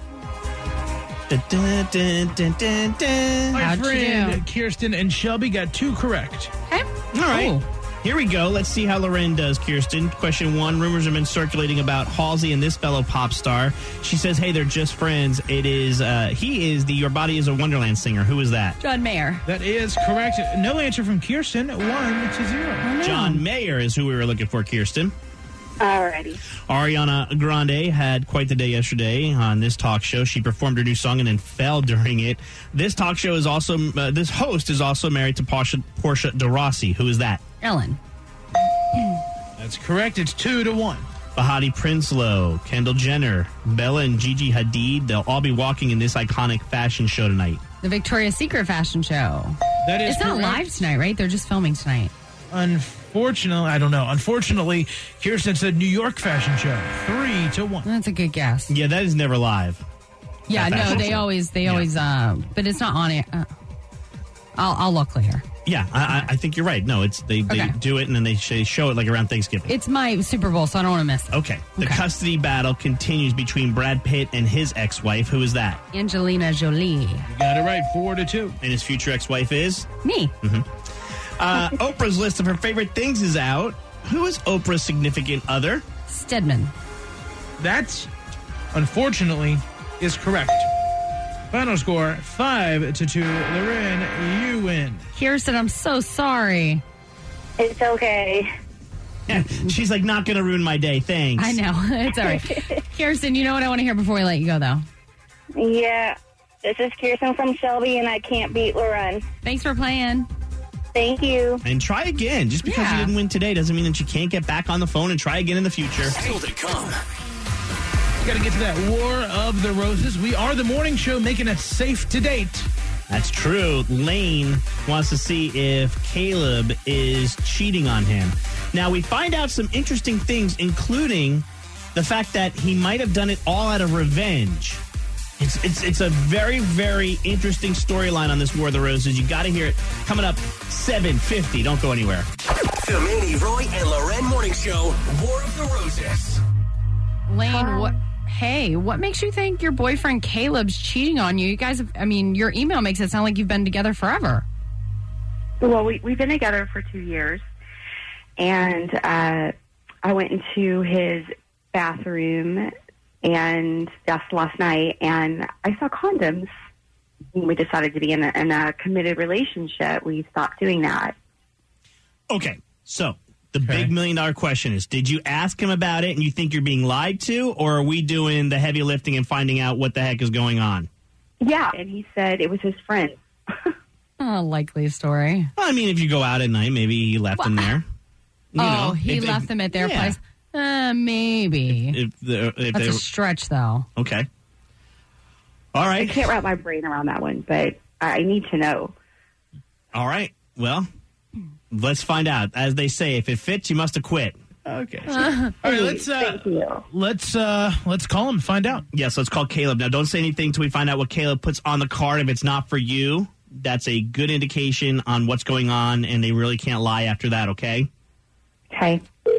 My friend Kirsten and Shelby got 2 correct. Okay. All right. Here we go. Let's see how Loren does, Kirsten. Question 1. Rumors have been circulating about Halsey and this fellow pop star. She says, hey, they're just friends. He is the Your Body is a Wonderland singer. Who is that? John Mayer. That is correct. No answer from Kirsten. 1-0. John Mayer is who we were looking for, Kirsten. Alrighty. Ariana Grande had quite the day yesterday on this talk show. She performed her new song and then fell during it. This talk show is also, this host is also married to Portia de Rossi. Who is that? Ellen. That's correct. It's 2-1. Bahati Prinsloo, Kendall Jenner, Bella, and Gigi Hadid. They'll all be walking in this iconic fashion show tonight. The Victoria's Secret fashion show. That is It's not live tonight, right? They're just filming tonight. Unfortunately, I don't know. Unfortunately, Kirsten said New York fashion show. 3-1. That's a good guess. Yeah, that is never live. Yeah, no, they always, but it's not on it. I'll look later. Yeah, I think you're right. No, they do it and then they show it like around Thanksgiving. It's my Super Bowl, so I don't want to miss it. Okay. The custody battle continues between Brad Pitt and his ex-wife. Who is that? Angelina Jolie. You got it right, 4-2. And his future ex-wife is? Me. Mm-hmm. Oprah's list of her favorite things is out. Who is Oprah's significant other? Stedman. That, unfortunately, is correct. Final score, 5-2. Loren, you win. Kirsten, I'm so sorry. It's okay. Yeah, she's like, not going to ruin my day. Thanks. I know. It's all right. Kirsten, you know what I want to hear before we let you go, though? Yeah. This is Kirsten from Shelby, and I can't beat Lauren. Thanks for playing. Thank you. And try again. Just because you didn't win today doesn't mean that you can't get back on the phone and try again in the future. Still to come. Got to get to that War of the Roses. We are the morning show making it safe to date. That's true. Lane wants to see if Caleb is cheating on him. Now, we find out some interesting things, including the fact that he might have done it all out of revenge. It's a very, very interesting storyline on this War of the Roses. You got to hear it. Coming up, 7:50. Don't go anywhere. The Manny, Roy, and Loren Morning Show, War of the Roses. Lane, what makes you think your boyfriend Caleb's cheating on you? You guys, your email makes it sound like you've been together forever. Well, we've been together for 2 years, and I went into his bathroom and just last night, and I saw condoms. When we decided to be in a committed relationship, we stopped doing that. Okay, so the big $1 million question is, did you ask him about it and you think you're being lied to, or are we doing the heavy lifting and finding out what the heck is going on? Yeah, and he said it was his friend. Likely story. Well, if you go out at night, maybe he left them there. He left them at their place. Maybe. If That's a stretch, though. Okay. All right. I can't wrap my brain around that one, but I need to know. All right. Well, let's find out. As they say, if it fits, you must have quit. Okay. All right, let's call him and find out. Yes, let's call Caleb. Now, don't say anything until we find out what Caleb puts on the card. If it's not for you, that's a good indication on what's going on, and they really can't lie after that, okay? Okay.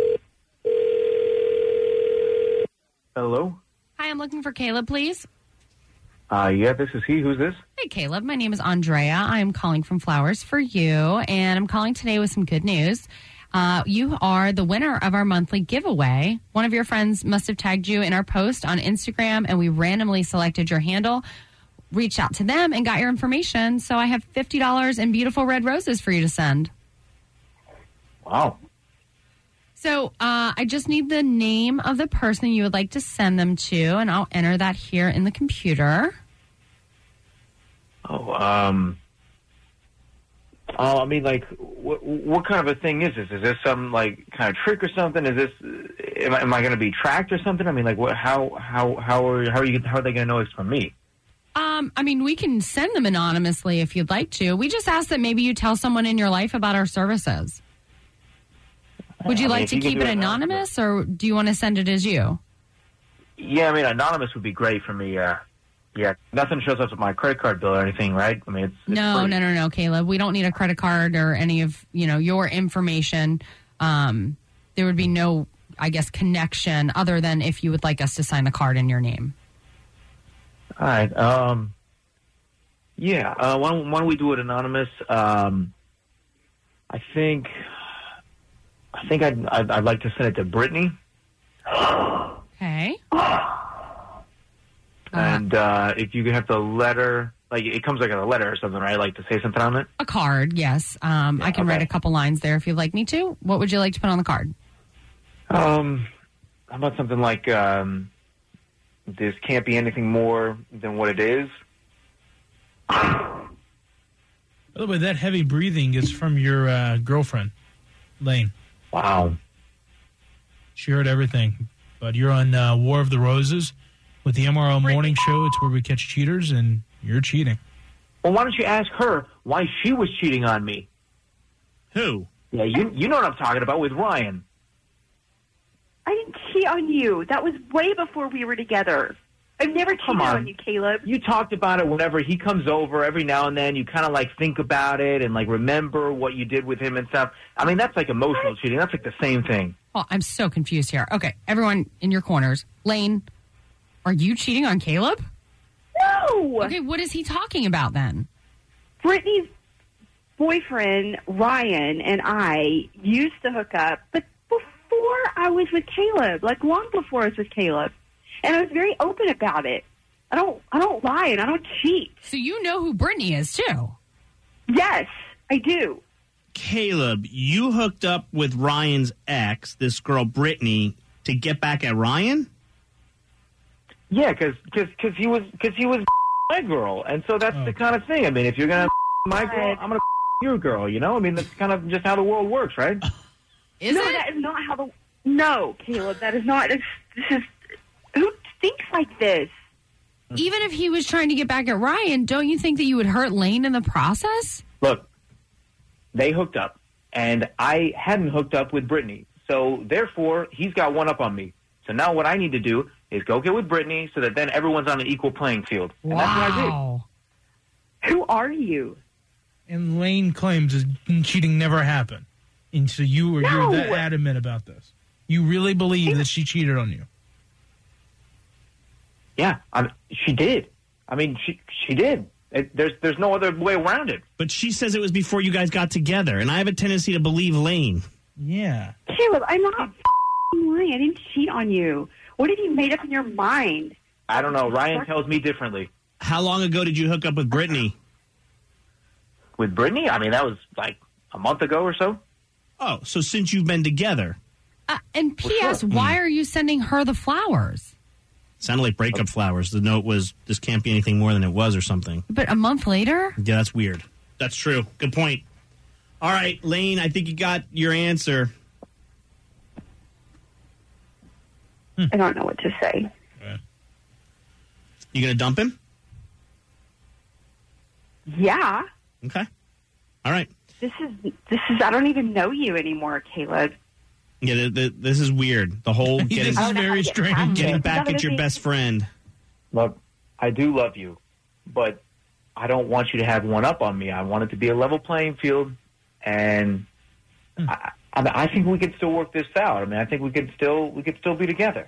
Hello? Hi, I'm looking for Caleb, please. Yeah, this is he. Who's this? Hey, Caleb. My name is Andrea. I'm calling from Flowers for You, and I'm calling today with some good news. You are the winner of our monthly giveaway. One of your friends must have tagged you in our post on Instagram, and we randomly selected your handle, reached out to them, and got your information. So I have $50 in beautiful red roses for you to send. Wow. So I just need the name of the person you would like to send them to, and I'll enter that here in the computer. What kind of a thing is this? Is this some kind of trick or something? Is this? Am I going to be tracked or something? How are they going to know it's from me? We can send them anonymously if you'd like to. We just ask that maybe you tell someone in your life about our services. Would you like to keep it anonymous, or do you want to send it as you? Yeah, anonymous would be great for me. Yeah, nothing shows up with my credit card bill or anything, right? It's No, Caleb. We don't need a credit card or any of your information. There would be no, connection other than if you would like us to sign the card in your name. All right. Why don't we do it anonymous? I think I'd like to send it to Brittany. Okay. And if you have the letter, it comes like a letter or something, right? To say something on it? A card, yes. I can write a couple lines there if you'd like me to. What would you like to put on the card? How about something like, this can't be anything more than what it is? By the way, that heavy breathing is from your girlfriend, Lane. Wow. She heard everything. But you're on War of the Roses with the MRL Morning Show. It's where we catch cheaters, and you're cheating. Well, why don't you ask her why she was cheating on me? Who? Yeah, you know what I'm talking about with Ryan. I didn't cheat on you. That was way before we were together. I've never cheated Come on. on you, Caleb. You talked about it whenever he comes over every now and then. You kind of like think about it and like remember what you did with him and stuff. I mean, that's like emotional cheating. That's like the same thing. Well, I'm so confused here. Okay, everyone in your corners. Lane, are you cheating on Caleb? No! Okay, what is he talking about then? Brittany's boyfriend, Ryan, and I used to hook up, but before I was with Caleb, like long before I was with Caleb. And I was very open about it. I don't lie and I don't cheat. So you know who Brittany is, too? Yes, I do. Caleb, you hooked up with Ryan's ex, this girl Brittany, to get back at Ryan? Yeah, because he was my girl, and so that's the kind of thing. I mean, if you're gonna my girl, I'm gonna your girl. You know, I mean, that's kind of just how the world works, right? That is not how the. No, Caleb, that is not. This is. Who thinks like this? Even if he was trying to get back at Ryan, don't you think that you would hurt Lane in the process? Look, they hooked up, and I hadn't hooked up with Brittany, so therefore he's got one up on me. So now what I need to do is go get with Brittany so that then everyone's on an equal playing field. And that's what I did. Who are you? And Lane claims that cheating never happened. And so you're that adamant about this. You really believe that she cheated on you? Yeah, she did. I mean, she did. There's no other way around it. But she says it was before you guys got together, and I have a tendency to believe Lane. Yeah. Caleb, I'm not lying. I didn't cheat on you. What have you made up in your mind? I don't know. Ryan tells me differently. How long ago did you hook up with Brittany? With Brittany? I mean, that was like a month ago or so. Oh, so since you've been together. And P.S., why are you sending her the flowers? Sounded like breakup flowers. The note was, this can't be anything more than it was or something. But a month later? Yeah, that's weird. That's true. Good point. All right, Lane, I think you got your answer. I don't know what to say. You going to dump him? Yeah. Okay. All right. This is. I don't even know you anymore, Caleb. Yeah, this is weird. The whole getting very strange. Getting back at your best friend. Look, I do love you, but I don't want you to have one up on me. I want it to be a level playing field, and I think we could still work this out. I mean, I think we could still be together.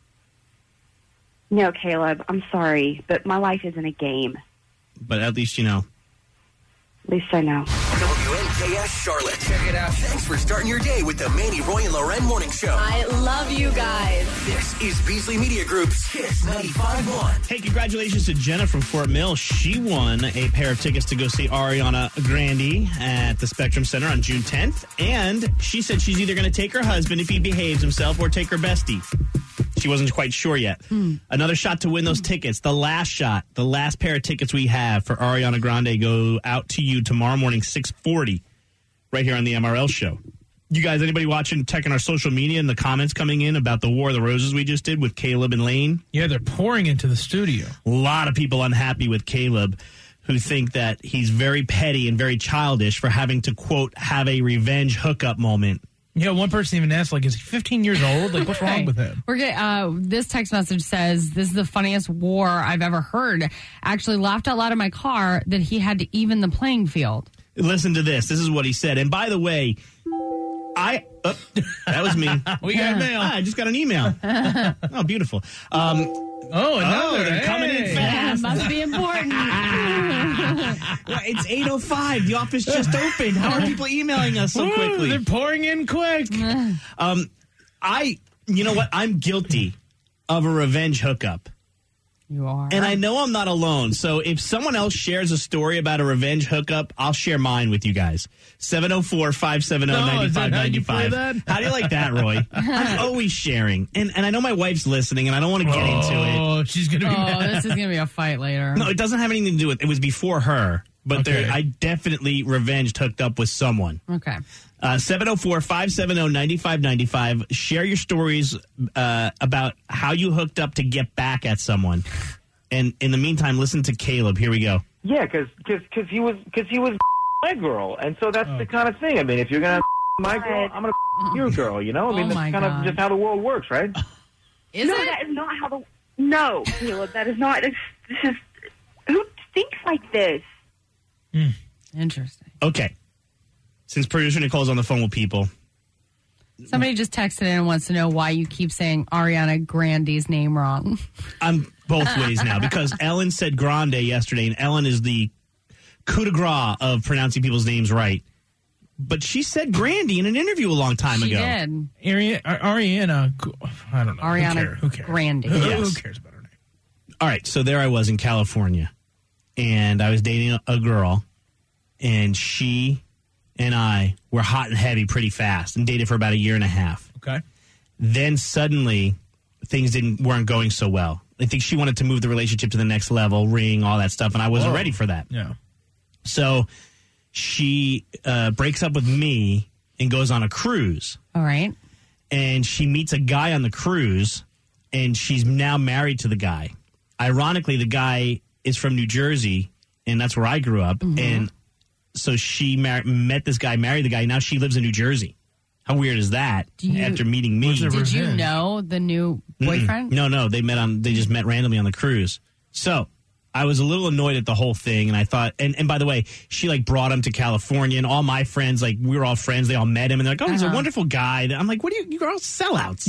No, Caleb, I'm sorry, but my life isn't a game. But at least you know. At least I know. WNKS Charlotte. Check it out. Thanks for starting your day with the Manny, Roy, and Loren Morning Show. I love you guys. This is Beasley Media Group's Kiss 95.1. Hey, congratulations to Jenna from Fort Mill. She won a pair of tickets to go see Ariana Grande at the Spectrum Center on June 10th. And she said she's either going to take her husband if he behaves himself or take her bestie. She wasn't quite sure yet. Another shot to win those tickets. The last shot, the last pair of tickets we have for Ariana Grande go out to you tomorrow morning, 6:40, right here on the MRL show. You guys, anybody watching, checking our social media and the comments coming in about the War of the Roses we just did with Caleb and Lane? Yeah, they're pouring into the studio. A lot of people unhappy with Caleb who think that he's very petty and very childish for having to, quote, have a revenge hookup moment. Yeah, one person even asked, like, is he 15 years old? Like, what's wrong with him? We're this text message says, this is the funniest war I've ever heard. Actually laughed out loud in my car that he had to even the playing field. Listen to this. This is what he said. And by the way, that was me. We got mail. I just got an email. Oh, beautiful. Another. They're coming in fast. Must be important. Well, it's 8:05. The office just opened. How are people emailing us so quickly? They're pouring in quick. You know what? I'm guilty of a revenge hookup. You are. And I know I'm not alone. So if someone else shares a story about a revenge hookup, I'll share mine with you guys. 704-570-9595. How do you like that, Roy? I'm always sharing. And I know my wife's listening, and I don't want to get into it. Oh, she's going to be mad. This is going to be a fight later. No, it doesn't have anything to do with it. It was before her. But I definitely revenged hooked up with someone. Okay. 704-570-9595. Share your stories about how you hooked up to get back at someone. And in the meantime, listen to Caleb. Here we go. Yeah, because he was my girl, and so that's the kind of thing. I mean, if you're gonna my girl, I'm gonna your girl. You know, I mean, that's kind of just how the world works, right? That is not how the. No, Caleb, that is not. This is who thinks like this. Interesting. Okay. Since producer Nicole's on the phone with people, Somebody just texted in and wants to know why you keep saying Ariana Grande's name wrong. I'm both ways now because Ellen said Grande yesterday, and Ellen is the coup de grace of pronouncing people's names right. But she said Grandy in an interview a long time She ago. did. Ariana, I don't know. Ariana Who cares? Grande. Who Yes. cares about her name? All right, so there I was in California, and I was dating a girl, and she and I were hot and heavy pretty fast and dated for about a year and a half. Okay. Then suddenly things weren't going so well. I think she wanted to move the relationship to the next level, ring, all that stuff, and I wasn't ready for that. Yeah. So she breaks up with me and goes on a cruise. All right. And she meets a guy on the cruise, and she's now married to the guy. Ironically, the guy is from New Jersey, and that's where I grew up. Mm-hmm. And so she met this guy, married the guy. Now she lives in New Jersey. How weird is that? After meeting me, Did you know the new boyfriend? No. They just met randomly on the cruise. So I was a little annoyed at the whole thing, and I thought, and by the way, she like brought him to California, and all my friends, like we were all friends, they all met him, and they're like, oh, he's a wonderful guy. I'm like, what are you're all sellouts.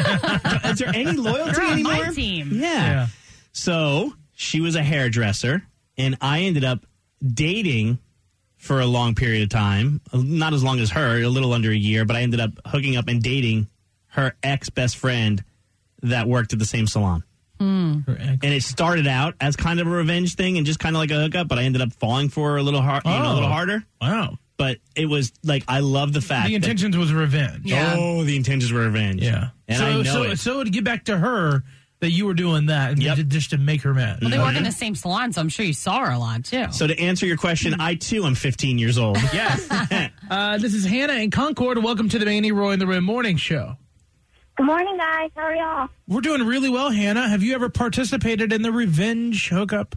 Is there any loyalty You're on anymore? my team. Yeah. So she was a hairdresser, and I ended up dating for a long period of time. Not as long as her, a little under a year, but I ended up hooking up and dating her ex-best friend that worked at the same salon. And it started out as kind of a revenge thing and just kind of like a hookup, but I ended up falling for her a little hard, a little harder. Wow. But it was like, I love the fact The intentions was revenge. Yeah. Oh, the intentions were revenge. Yeah. And I know it. So to get back to her, that you were doing that just to make her mad. Well, they work in the same salon, so I'm sure you saw her a lot, too. So to answer your question, I too am 15 years old. Yes. This is Hannah in Concord. Welcome to the Manny Roy in the Rim Morning Show. Good morning, guys. How are y'all? We're doing really well, Hannah. Have you ever participated in the revenge hookup?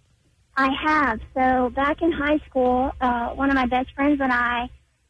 I have. So back in high school, one of my best friends and I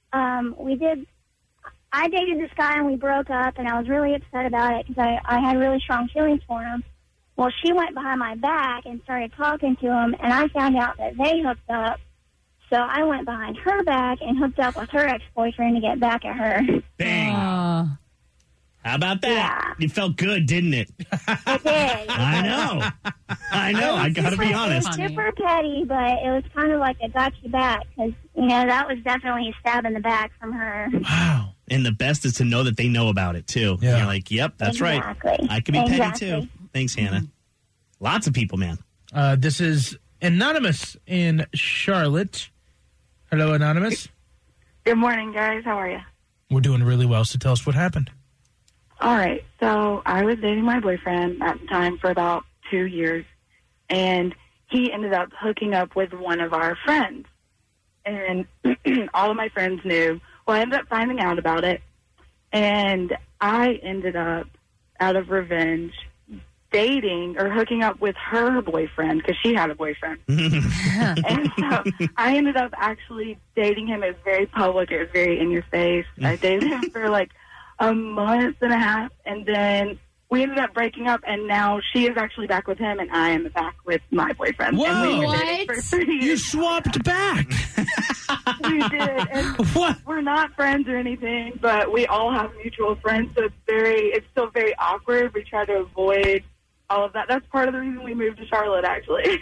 dated this guy and we broke up, and I was really upset about it because I had really strong feelings for him. Well, she went behind my back and started talking to him, and I found out that they hooked up. So I went behind her back and hooked up with her ex-boyfriend to get back at her. Bang. How about that? Yeah. You felt good, didn't it? I did. I know. I got to be honest. It was super petty, but it was kind of like it got you back because, that was definitely a stab in the back from her. Wow. And the best is to know that they know about it, too. Yeah. You're like, yep, that's Exactly. right. I could be petty, too. Thanks, Hannah. Lots of people, man. This is Anonymous in Charlotte. Hello, Anonymous. Good morning, guys. How are you? We're doing really well, so tell us what happened. All right. So I was dating my boyfriend at the time for about 2 years, and he ended up hooking up with one of our friends. And all of my friends knew. Well, I ended up finding out about it, and I ended up, out of revenge, dating or hooking up with her boyfriend because she had a boyfriend. And so I ended up actually dating him. It was very public. It was very in your face. I dated him for like a month and a half, and then we ended up breaking up, and now she is actually back with him, and I am back with my boyfriend. Whoa. And we were dating for 3 years. You swapped back. We did. And we're not friends or anything, but we all have mutual friends, so it's still very awkward. We try to avoid all of that. That's part of the reason we moved to Charlotte, actually.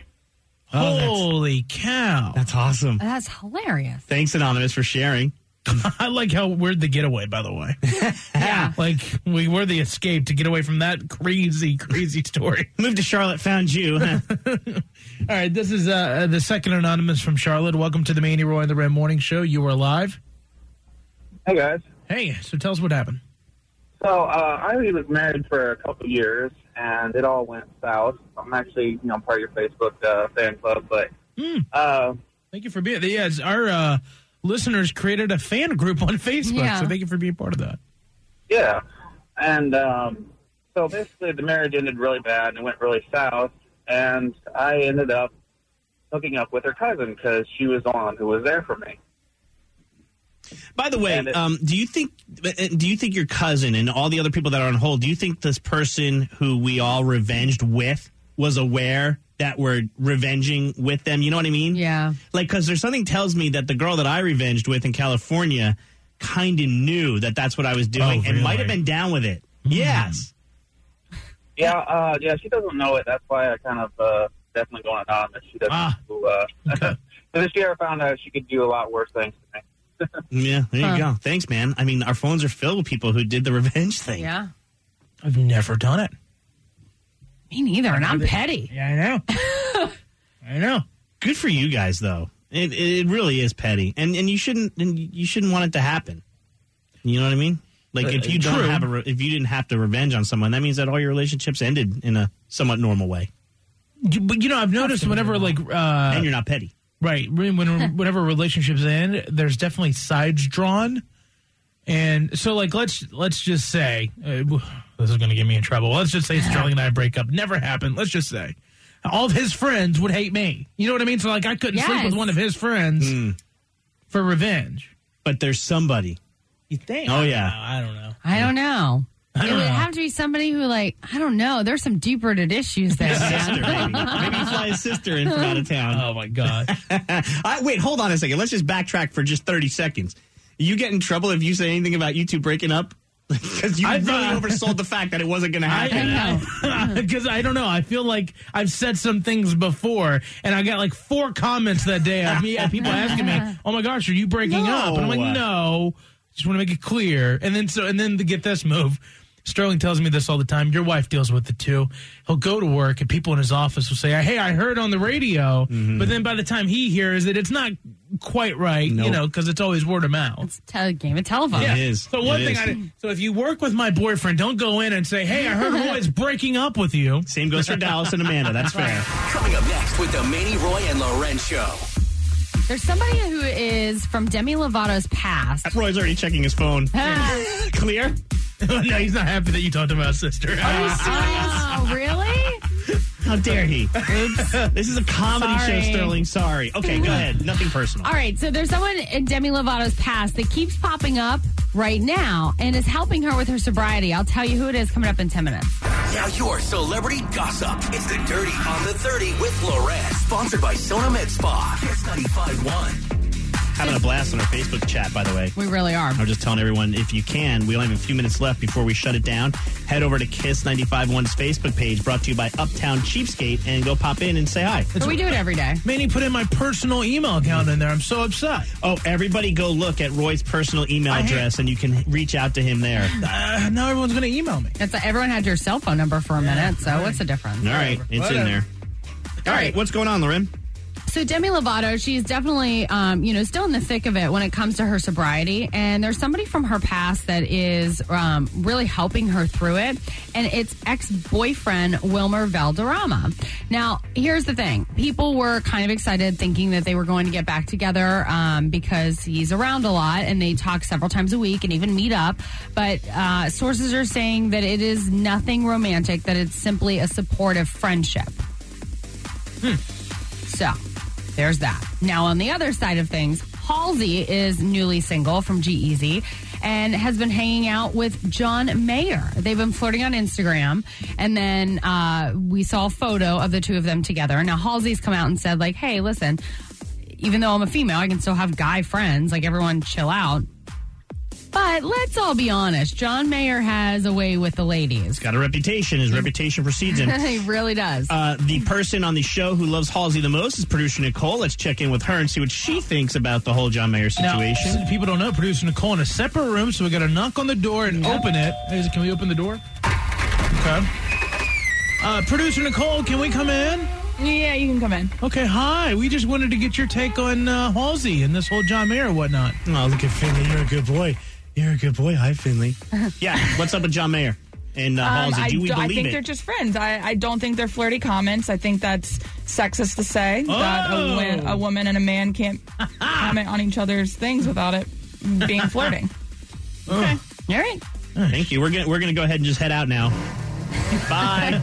Holy cow. That's awesome. That's hilarious. Thanks, Anonymous, for sharing. I like how we're the getaway, by the way. Yeah. Like, we were the escape to get away from that crazy, crazy story. Moved to Charlotte, found you. All right, this is the second Anonymous from Charlotte. Welcome to the Manny Roy and the Ram Morning Show. You are live. Hey, guys. Hey, so tell us what happened. So I was married for a couple years, and it all went south. I'm actually, part of your Facebook fan club, but thank you for being there. Yes, our listeners created a fan group on Facebook, so thank you for being part of that. Yeah, and so basically the marriage ended really bad, and it went really south, and I ended up hooking up with her cousin because she was the one who was there for me. By the way, do you think your cousin and all the other people that are on hold, do you think this person who we all revenged with was aware that we're revenging with them? You know what I mean? Yeah. Like, because there's something tells me that the girl that I revenged with in California kind of knew that that's what I was doing and might have been down with it. Yes. Yeah, she doesn't know it. That's why I kind of definitely going anonymous. She doesn't because if she ever found out, she could do a lot worse things to me. Yeah, there you go. Thanks, man. I mean, our phones are filled with people who did the revenge thing. Yeah. I've never done it. Me neither, and I'm petty. Yeah, I know. I know. Good for you guys, though. It really is petty, and you shouldn't want it to happen. You know what I mean? Like if you don't have if you didn't have to revenge on someone, that means that all your relationships ended in a somewhat normal way. But I've noticed whenever and you're not petty, right? Whenever relationships end, there's definitely sides drawn, and so let's just say this is going to get me in trouble. Let's just say Sterling and I break up. Never happened. Let's just say all of his friends would hate me. You know what I mean? So I couldn't sleep with one of his friends for revenge. But there's somebody. You think? Oh yeah. I don't know. I don't know. It would have to be somebody who, I don't know. There's some deep-rooted issues there. Sister, maybe you fly his sister in from out of town. Oh my God. Wait, hold on a second. Let's just backtrack for just 30 seconds. You get in trouble if you say anything about you two breaking up? Because you really oversold the fact that it wasn't going to happen. Because I don't know. I feel like I've said some things before, and I got 4 comments that day of people asking me, "Oh my gosh, are you breaking up?" And I'm like, "No, just want to make it clear." And then to get this move, Sterling tells me this all the time. Your wife deals with it too. He'll go to work, and people in his office will say, "Hey, I heard on the radio," but then by the time he hears it, it's not quite right, because it's always word of mouth. It's a game of telephone. It is. So so if you work with my boyfriend, don't go in and say, "Hey, I heard Roy's breaking up with you." Same goes for Dallas and Amanda. That's fair. Coming up next with the Manny, Roy, and Loren Show. There's somebody who is from Demi Lovato's past. Roy's already checking his phone. Clear? No, he's not happy that you talked about his sister. Oh, really? How dare he? Oops. This is a comedy show, Sterling. Sorry. Okay, go ahead. Nothing personal. All right, so there's someone in Demi Lovato's past that keeps popping up right now and is helping her with her sobriety. I'll tell you who it is coming up in 10 minutes. Now your celebrity gossip. It's the Dirty on the 30 with Loren. Sponsored by Sona Med Spa. Kiss 95.1. Having a blast on our Facebook chat, by the way. We really are. I'm just telling everyone, if you can, we only have a few minutes left before we shut it down. Head over to Kiss 95.1's Facebook page, brought to you by Uptown Cheapskate, and go pop in and say hi. So we do it every day. Manny put in my personal email account in there. I'm so upset. Oh, everybody go look at Roy's personal email address, and you can reach out to him there. Now everyone's going to email me. Everyone had your cell phone number for a minute, so what's the difference? All right, it's in there. All right, what's going on, Loren? So Demi Lovato, she's definitely, still in the thick of it when it comes to her sobriety. And there's somebody from her past that is really helping her through it. And it's ex-boyfriend Wilmer Valderrama. Now, here's the thing. People were kind of excited thinking that they were going to get back together because he's around a lot and they talk several times a week and even meet up. But sources are saying that it is nothing romantic, that it's simply a supportive friendship. So there's that. Now, on the other side of things, Halsey is newly single from G-Eazy and has been hanging out with John Mayer. They've been flirting on Instagram, and then we saw a photo of the two of them together. Now, Halsey's come out and said, hey, listen, even though I'm a female, I can still have guy friends. Everyone chill out. But let's all be honest. John Mayer has a way with the ladies. He's got a reputation. His reputation precedes him. He really does. The person on the show who loves Halsey the most is producer Nicole. Let's check in with her and see what she thinks about the whole John Mayer situation. Now, people don't know, producer Nicole in a separate room, so we got to knock on the door and open it. Can we open the door? Okay. Producer Nicole, can we come in? Yeah, you can come in. Okay, hi. We just wanted to get your take on Halsey and this whole John Mayer and whatnot. Oh, look at Finley. You're a good boy. You're a good boy. Hi, Finley. Yeah, what's up with John Mayer and Halsey? Do we believe I think it? they're just friends. I don't think they're flirty comments. I think that's sexist to say that a woman and a man can't comment on each other's things without it being flirting. Okay. All right. Thank you. We're gonna go ahead and just head out now. Bye.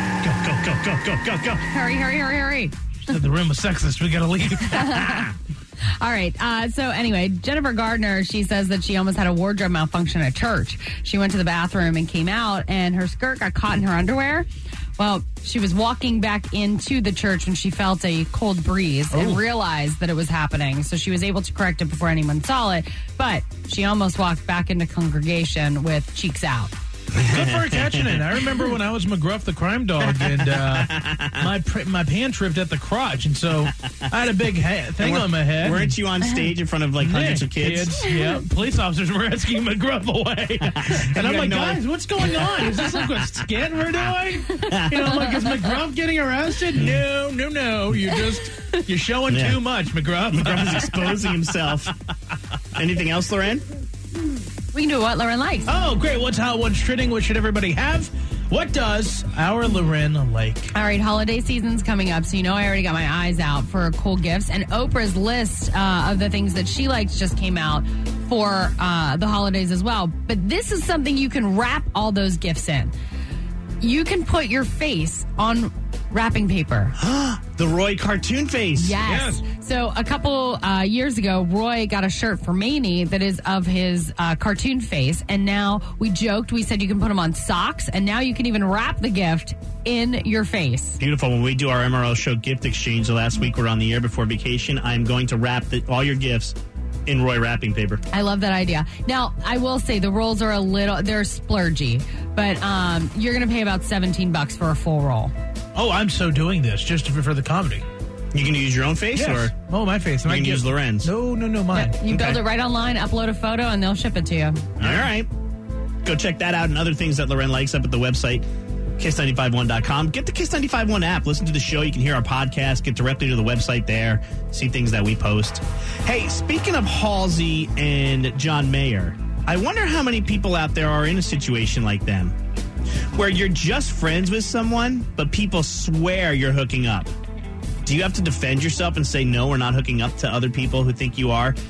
Go. Hurry. Said the room was sexist. We got to leave. All right. So anyway, Jennifer Gardner, she says that she almost had a wardrobe malfunction at church. She went to the bathroom and came out, and her skirt got caught in her underwear. Well, she was walking back into the church when she felt a cold breeze and realized that it was happening. So she was able to correct it before anyone saw it. But she almost walked back into congregation with cheeks out. Good for her catching it. I remember when I was McGruff the crime dog, and my pants ripped at the crotch, and so I had a big thing on my head. Weren't you on stage in front of like hundreds of kids? Yeah, police officers were asking McGruff away, and I'm like, guys, what's going on? Is this like a skit we're doing? I'm like, is McGruff getting arrested? No. You're showing too much, McGruff. McGruff is exposing himself. Anything else, Loren? We can do what Loren likes. Oh, great. What's hot? What's trending? What should everybody have? What does our Loren like? All right, holiday season's coming up, so I already got my eyes out for cool gifts. And Oprah's list of the things that she likes just came out for the holidays as well. But this is something you can wrap all those gifts in. You can put your face on wrapping paper. The Roy cartoon face. Yes. So a couple years ago, Roy got a shirt for Maney that is of his cartoon face. And now we joked, we said you can put them on socks. And now you can even wrap the gift in your face. Beautiful. When we do our MRL show gift exchange, the last week we're on the air before vacation, I'm going to wrap all your gifts in Roy wrapping paper. I love that idea. Now, I will say the rolls are they're splurgy, but you're going to pay about $17 for a full roll. Oh, I'm so doing this just for the comedy. You can use your own face? Yes. Or my face. You can use Loren's? No, mine. Yeah, you build it right online, upload a photo, and they'll ship it to you. All right. Go check that out and other things that Loren likes up at the website, Kiss951.com. Get the Kiss951 app. Listen to the show. You can hear our podcast. Get directly to the website there. See things that we post. Hey, speaking of Halsey and John Mayer, I wonder how many people out there are in a situation like them, where you're just friends with someone, but people swear you're hooking up. Do you have to defend yourself and say, no, we're not hooking up to other people who think you are?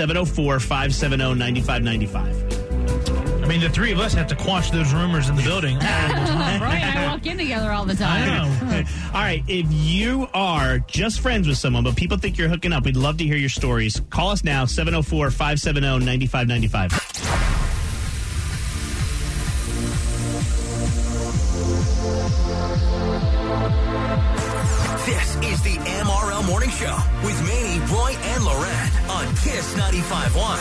704-570-9595. I mean, the three of us have to quash those rumors in the building. Right, I walk in together all the time. I know. All right, if you are just friends with someone, but people think you're hooking up, we'd love to hear your stories. Call us now, 704-570-9595. This is the MRL Morning Show with Manny, Roy, and Loren on Kiss 95.1.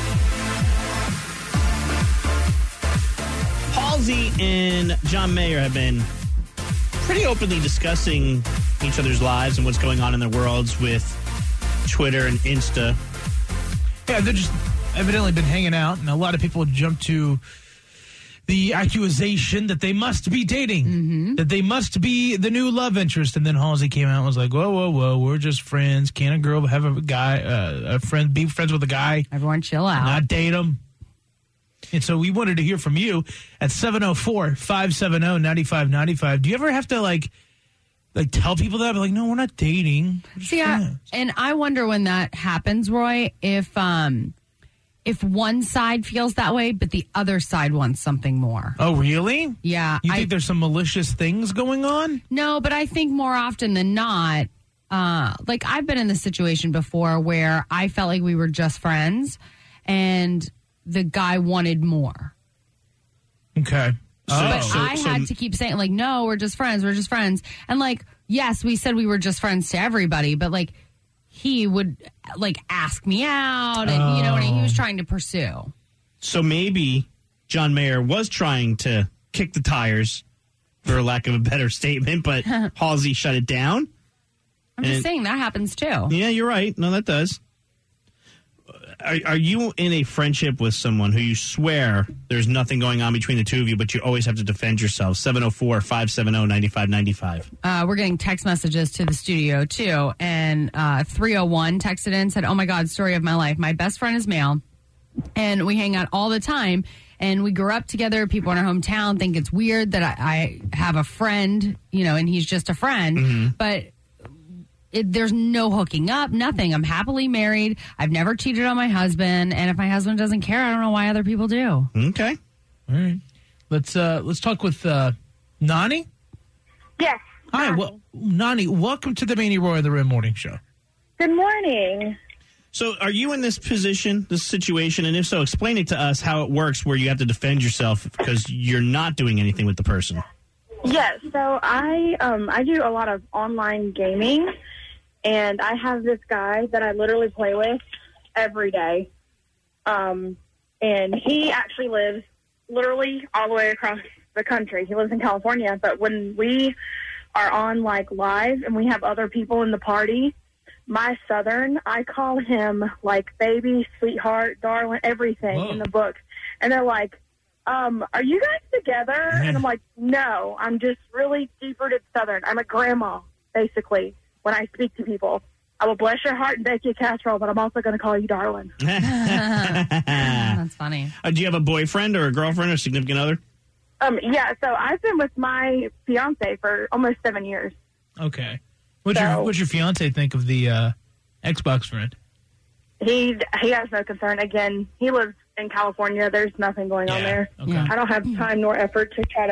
Halsey and John Mayer have been pretty openly discussing each other's lives and what's going on in their worlds with Twitter and Insta. Yeah, they've just evidently been hanging out, and a lot of people jump to the accusation that they must be dating, that they must be the new love interest. And then Halsey came out and was like, whoa, we're just friends. Can a girl have a guy, be friends with a guy? Everyone chill out. Not date him. And so we wanted to hear from you at 704-570-9595. Do you ever have to like tell people that? Like, no, we're not dating. See, and I wonder when that happens, Roy, if one side feels that way, but the other side wants something more. Oh, really? Yeah. You think there's some malicious things going on? No, but I think more often than not, like I've been in this situation before where I felt like we were just friends and the guy wanted more. Okay. But I had to keep saying, like, no, we're just friends. And, like, yes, we said we were just friends to everybody, but, like, he would, like, ask me out, and, you know, and he was trying to pursue. So maybe John Mayer was trying to kick the tires, for lack of a better statement, but Halsey shut it down. I'm just saying that happens, too. Yeah, you're right. No, that does. Are you in a friendship with someone who you swear there's nothing going on between the two of you, but you always have to defend yourself? 704-570-9595. We're getting text messages to the studio, too. And 301 texted in, said, oh, my God, story of my life. My best friend is male, and we hang out all the time. And we grew up together. People in our hometown think it's weird that I have a friend, you know, and he's just a friend. Mm-hmm. But there's no hooking up, nothing. I'm happily married. I've never cheated on my husband, and if my husband doesn't care, I don't know why other people do. Okay, all right. Let's talk with Nani. Yes. Hi, Nani. Welcome to the Manny Roy of the Rim Morning Show. Good morning. So are you in this position, this situation? And if so, explain it to us how it works where you have to defend yourself because you're not doing anything with the person. Yes, so I do a lot of online gaming, and I have this guy that I literally play with every day. And he actually lives literally all the way across the country. He lives in California, but when we are on like live and we have other people in the party, my Southern, I call him like baby, sweetheart, darling, everything in the book. And they're like, are you guys together? And I'm like, no, I'm just really deep-rooted Southern. I'm a grandma, basically, when I speak to people. I will bless your heart and bake you a casserole, but I'm also going to call you darling. That's funny. Do you have a boyfriend or a girlfriend or significant other? Yeah, so I've been with my fiance for almost 7 years. Okay. What's your fiance think of the Xbox friend? He has no concern. Again, he lives in California. There's nothing going on there. Okay. I don't have time nor effort to try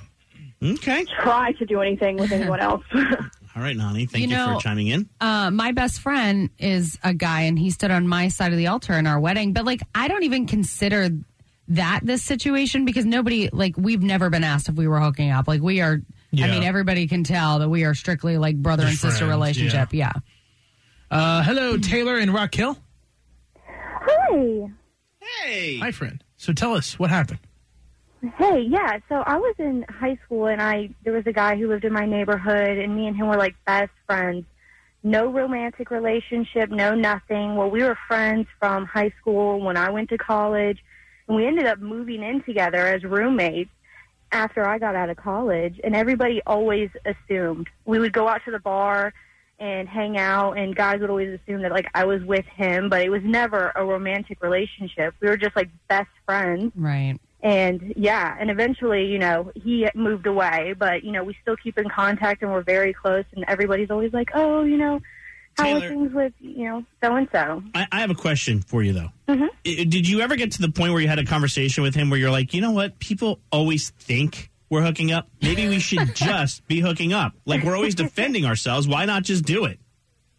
to do anything with anyone else. All right, Nani, thank you for chiming in. My best friend is a guy, and he stood on my side of the altar in our wedding. But, like, I don't even consider that this situation because nobody, like, we've never been asked if we were hooking up. Like, we are, I mean, everybody can tell that we are strictly, like, brother and sister relationship. Yeah. Hello, Taylor and Rock Hill. Hi. Hey. Hi, friend. So tell us, what happened? Hey, yeah. So I was in high school, and there was a guy who lived in my neighborhood, and me and him were like best friends. No romantic relationship, no nothing. Well, we were friends from high school when I went to college, and we ended up moving in together as roommates after I got out of college. And everybody always assumed we would go out to the bar and hang out, and guys would always assume that like I was with him, but it was never a romantic relationship. We were just like best friends. Right. And yeah, and eventually, you know, he moved away, but you know, we still keep in contact and we're very close, and everybody's always like, oh, you know, how Taylor, are things with, you know, so-and-so? I have a question for you, though. Mm-hmm. Did you ever get to the point where you had a conversation with him where you're like, you know what, people always think we're hooking up? Maybe we should just be hooking up. Like, we're always defending ourselves. Why not just do it?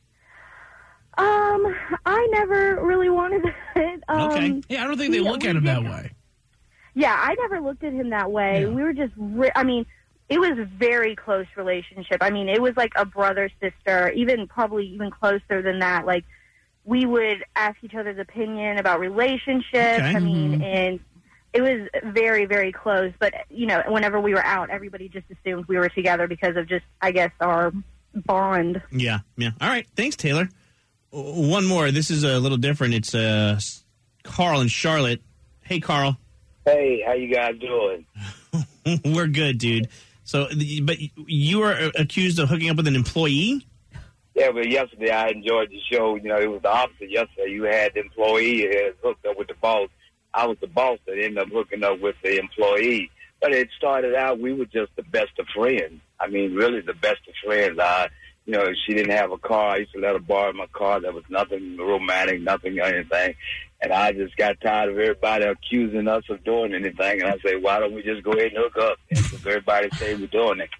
I never really wanted it. Okay. Yeah, I don't think they look at him that way. Yeah, I never looked at him that way. Yeah. We were just, I mean, it was a very close relationship. I mean, it was like a brother-sister, probably even closer than that. Like, we would ask each other's opinion about relationships. Okay. I mean, and it was very, very close. But, you know, whenever we were out, everybody just assumed we were together because of just, I guess, our bond. Yeah. All right. Thanks, Taylor. One more. This is a little different. It's Carl and Charlotte. Hey, Carl. Hey, how you guys doing? We're good, dude. So, but you were accused of hooking up with an employee? Yeah, but yesterday I enjoyed the show. You know, it was the opposite. Yesterday you had the employee hooked up with the boss. I was the boss that ended up hooking up with the employee. But it started out, we were just the best of friends. I mean, really the best of friends. You know, she didn't have a car. I used to let her borrow my car. There was nothing romantic, nothing anything. And I just got tired of everybody accusing us of doing anything. And I say, why don't we just go ahead and hook up? And everybody say we're doing it.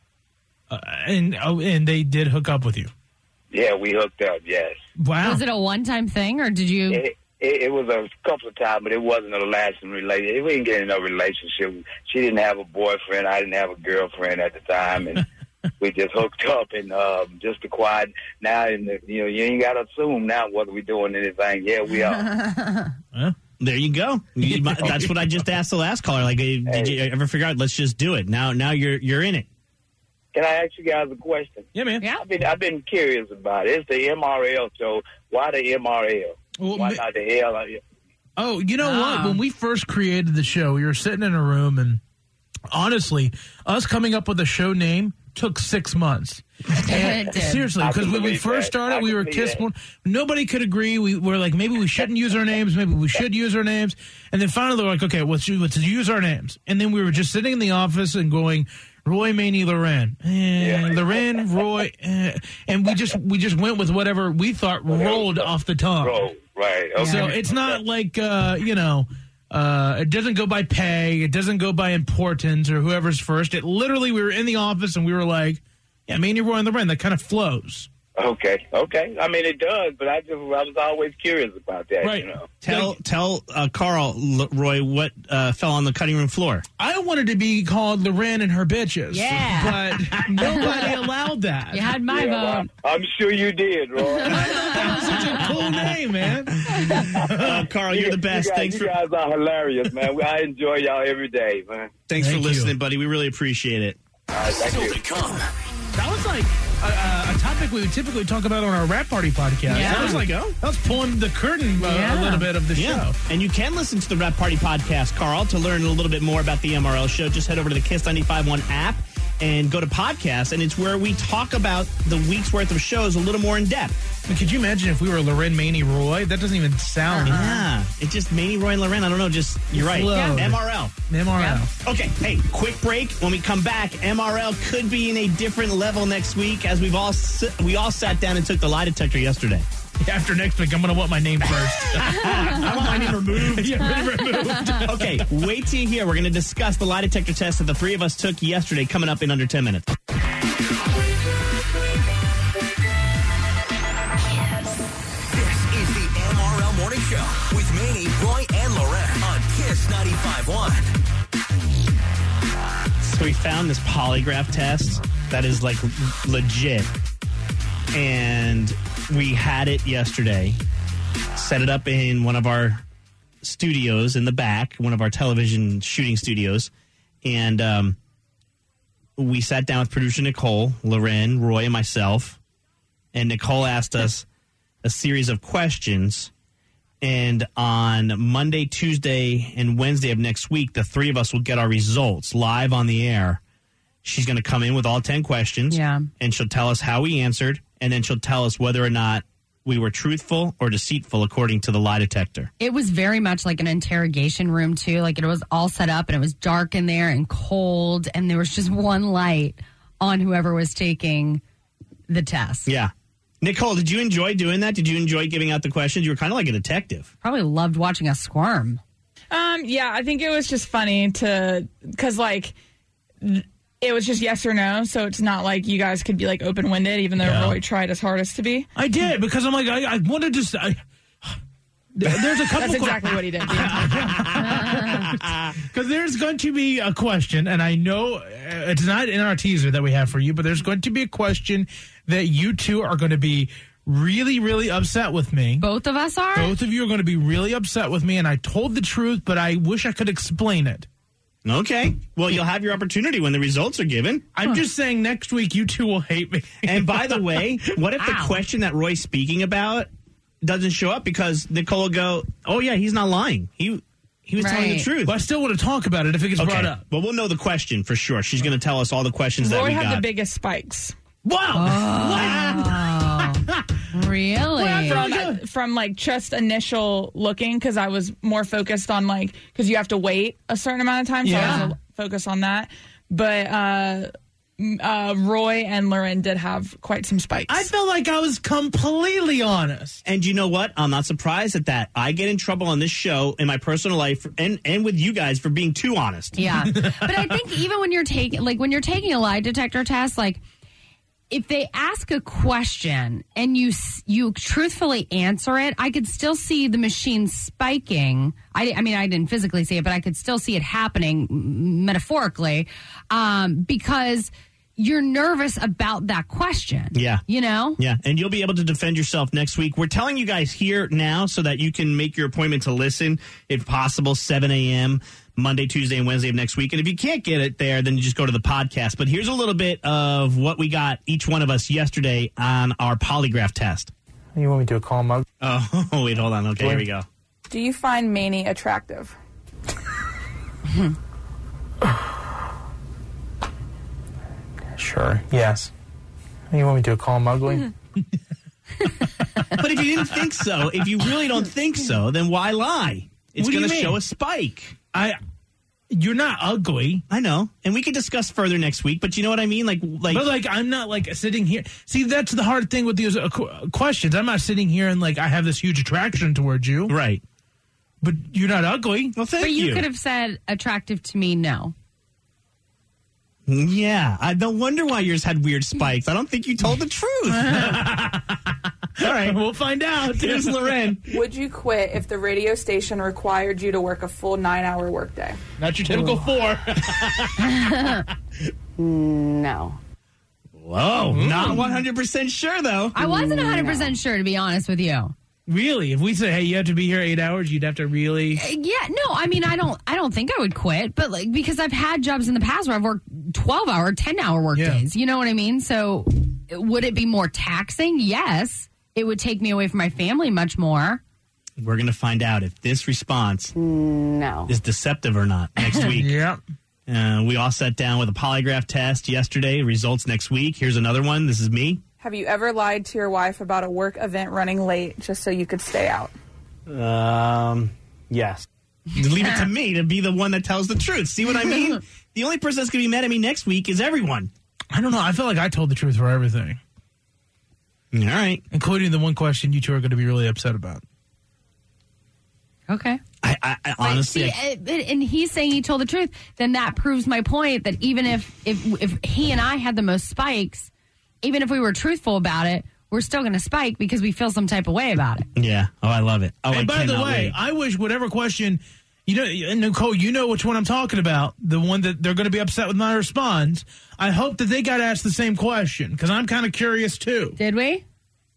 And they did hook up with you? Yeah, we hooked up, yes. Wow. Was it a one-time thing, or did you... It was a couple of times, but it wasn't a lasting relationship. We didn't get in a relationship. She didn't have a boyfriend. I didn't have a girlfriend at the time. And we just hooked up and just to quiet. Now, you ain't got to assume now whether we're doing anything. Yeah, we are. Well, there you go. That's what I just asked the last caller. Like, did you ever figure out, let's just do it? Now you're in it. Can I ask you guys a question? Yeah, man. Yeah. I've been curious about it. It's the MRL show. Why the MRL? Well, why not the L? Oh, you know what? When we first created the show, we were sitting in a room, and honestly, us coming up with a show name took 6 months. And seriously, because when we first started, we were Kiss One. Nobody could agree. We were like, maybe we shouldn't use our names. Maybe we should use our names. And then finally, they were like, okay, let's use our names. And then we were just sitting in the office and going, Roy, Maney, Loren, Loren, Roy, and we just went with whatever we thought rolled off the tongue. Right. Okay. So it's not like it doesn't go by pay, it doesn't go by importance or whoever's first. It literally, we were in the office and we were like, yeah, Maney, Roy, and Loren. That kind of flows. Okay. I mean, it does, but I was always curious about that. Right. You know. Tell Carl, Roy, what fell on the cutting room floor. I wanted to be called Loren and her bitches. Yeah. But nobody allowed that. You had my vote. I'm sure you did, Roy. That was such a cool name, man. Carl, you're the best. You guys are hilarious, man. I enjoy y'all every day, man. Thanks for listening, buddy. We really appreciate it. All right, thank you. That was like a topic we would typically talk about on our Rap Party podcast. Yeah. That was like, that was pulling the curtain a little bit of the show. And you can listen to the Rap Party podcast, Carl, to learn a little bit more about the MRL show. Just head over to the Kiss 95.1 app and go to podcasts, and it's where we talk about the week's worth of shows a little more in depth. I mean, could you imagine if we were Loren, Maney, Roy? That doesn't even sound. Yeah, it's just Maney, Roy, and Loren. I don't know. Just you're right. Flowed. MRL. MRL. Okay. Hey, quick break. When we come back, MRL could be in a different level next week, as we all sat down and took the lie detector yesterday. After next week, I'm going to want my name first. I want my name removed. Yeah, removed. Okay, wait till you hear. We're going to discuss the lie detector test that the three of us took yesterday, coming up in under 10 minutes. Morning Show with Maney, Roy, and Loren on Kiss 95.1. So we found this polygraph test that is like legit, and we had it yesterday. Set it up in one of our studios in the back, one of our television shooting studios, and we sat down with producer Nicole, Loren, Roy, and myself, and Nicole asked us a series of questions. And on Monday, Tuesday, and Wednesday of next week, the three of us will get our results live on the air. She's going to come in with all 10 questions. Yeah. And she'll tell us how we answered. And then she'll tell us whether or not we were truthful or deceitful according to the lie detector. It was very much like an interrogation room, too. Like, it was all set up, and it was dark in there and cold. And there was just one light on whoever was taking the test. Yeah. Nicole, did you enjoy doing that? Did you enjoy giving out the questions? You were kind of like a detective. Probably loved watching us squirm. Yeah, I think it was just funny because like it was just yes or no, so it's not like you guys could be like open-winded, even though Roy tried his hardest to be. I did, because I'm like, I wanted to. There's a couple. That's exactly what he did. Because there's going to be a question, and I know it's not in our teaser that we have for you, but there's going to be a question that you two are going to be really, really upset with me. Both of us are? Both of you are going to be really upset with me, and I told the truth, but I wish I could explain it. Okay. Well, you'll have your opportunity when the results are given. I'm just saying next week you two will hate me. And by the way, what if the question that Roy's speaking about doesn't show up because Nicole will go, oh, yeah, he's not lying. He was telling the truth. But I still want to talk about it if it gets brought up. Well, we'll know the question for sure. She's going to tell us all the questions that Roy we got. had the biggest spikes. Wow. Really? From like just initial looking, because I was more focused on like, because you have to wait a certain amount of time, so I was focused on that. But Roy and Loren did have quite some spikes. I felt like I was completely honest. And you know what? I'm not surprised at that. I get in trouble on this show in my personal life and with you guys for being too honest. Yeah. But I think even when you're taking a lie detector test, like, if they ask a question and you truthfully answer it, I could still see the machine spiking. I mean, I didn't physically see it, but I could still see it happening metaphorically because you're nervous about that question. Yeah. You know? Yeah. And you'll be able to defend yourself next week. We're telling you guys here now so that you can make your appointment to listen, if possible, 7 a.m. Monday, Tuesday, and Wednesday of next week. And if you can't get it there, then you just go to the podcast. But here's a little bit of what we got, each one of us, yesterday on our polygraph test. You want me to do a call mug? Oh, wait, hold on. Okay, here we go. Do you find Maney attractive? Sure, yes. You want me to do a call ugly? But if you didn't think so, if you really don't think so, then why lie? It's going to show a spike. You're not ugly. I know. And we could discuss further next week, but you know what I mean? But I'm not sitting here. See, that's the hard thing with these questions. I'm not sitting here and I have this huge attraction towards you. Right. But you're not ugly. Well, thank you. But you could have said attractive to me, no. Yeah, no wonder why yours had weird spikes. I don't think you told the truth. All right, we'll find out. Here's Loren. Would you quit if the radio station required you to work a full 9-hour workday? Not your typical 4. No. Whoa, not 100% sure, though. I wasn't 100% sure, to be honest with you. Really? If we say, hey, you have to be here 8 hours, you'd have to really... Yeah, no, I mean, I don't think I would quit, but like, because I've had jobs in the past where I've worked 12-hour, 10-hour work days. You know what I mean? So would it be more taxing? Yes. It would take me away from my family much more. We're going to find out if this response is deceptive or not next week. Yep. We all sat down with a polygraph test yesterday. Results next week. Here's another one. This is me. Have you ever lied to your wife about a work event running late just so you could stay out? Yes. Leave it to me to be the one that tells the truth. See what I mean? The only person that's going to be mad at me next week is everyone. I don't know. I feel like I told the truth for everything. All right. Including the one question you two are going to be really upset about. Okay. I honestly... and he's saying he told the truth, then that proves my point that even if he and I had the most spikes, even if we were truthful about it, we're still going to spike because we feel some type of way about it. Yeah. Oh, I love it. Oh, and by the way, I wish whatever question, Nicole, you know which one I'm talking about, the one that they're going to be upset with my response. I hope that they got asked the same question because I'm kind of curious too. Did we?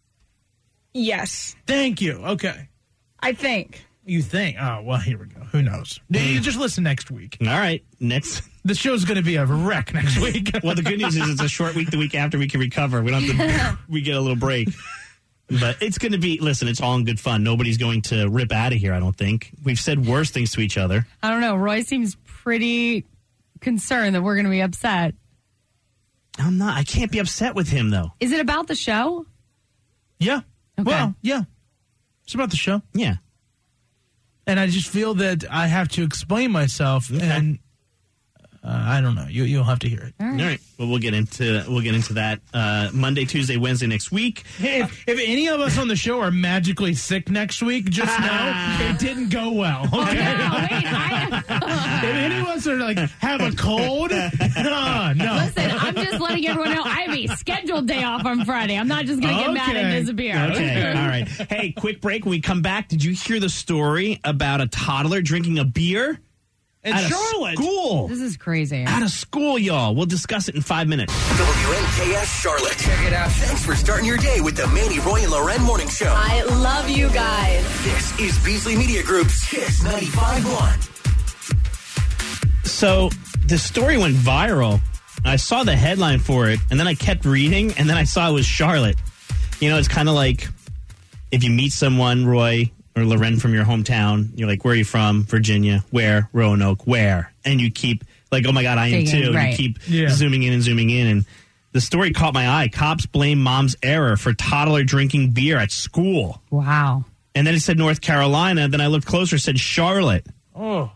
Yes. Thank you. Okay. I think. You think? Oh, well, here we go. Who knows? You just listen next week. All right. Next. The show's going to be a wreck next week. Well, the good news is it's a short week the week after we can recover. We don't have to, we get a little break. But it's going to be, listen, it's all in good fun. Nobody's going to rip out of here, I don't think. We've said worse things to each other. I don't know. Roy seems pretty concerned that we're going to be upset. I'm not. I can't be upset with him, though. Is it about the show? Yeah. Okay. Well, yeah. It's about the show. Yeah. And I just feel that I have to explain myself, and I don't know. You'll have to hear it. All right. Well, we'll get into that Monday, Tuesday, Wednesday next week. Hey, if any of us on the show are magically sick next week, just know it didn't go well. Okay? If any of us are like have a cold, no. Listen, I'm just letting everyone know I have a scheduled day off on Friday. I'm not just going to get mad and disappear. Okay. All right. Hey, quick break. When we come back, did you hear the story about a toddler drinking a beer? At Charlotte. School. This is crazy. Out of school, y'all. We'll discuss it in 5 minutes. WNKS Charlotte. Check it out. Thanks for starting your day with the Manny, Roy, and Loren Morning Show. I love you guys. This is Beasley Media Group's Kiss 95.1. So the story went viral. I saw the headline for it, and then I kept reading, and then I saw it was Charlotte. You know, it's kind of like if you meet someone, Roy or Loren, from your hometown, you're like, where are you from? Virginia. Where? Roanoke. Where? And you keep like, oh my God, I am too. Right. And you keep zooming in and zooming in. And the story caught my eye. Cops blame mom's error for toddler drinking beer at school. Wow. And then it said North Carolina. Then I looked closer, it said Charlotte. Oh.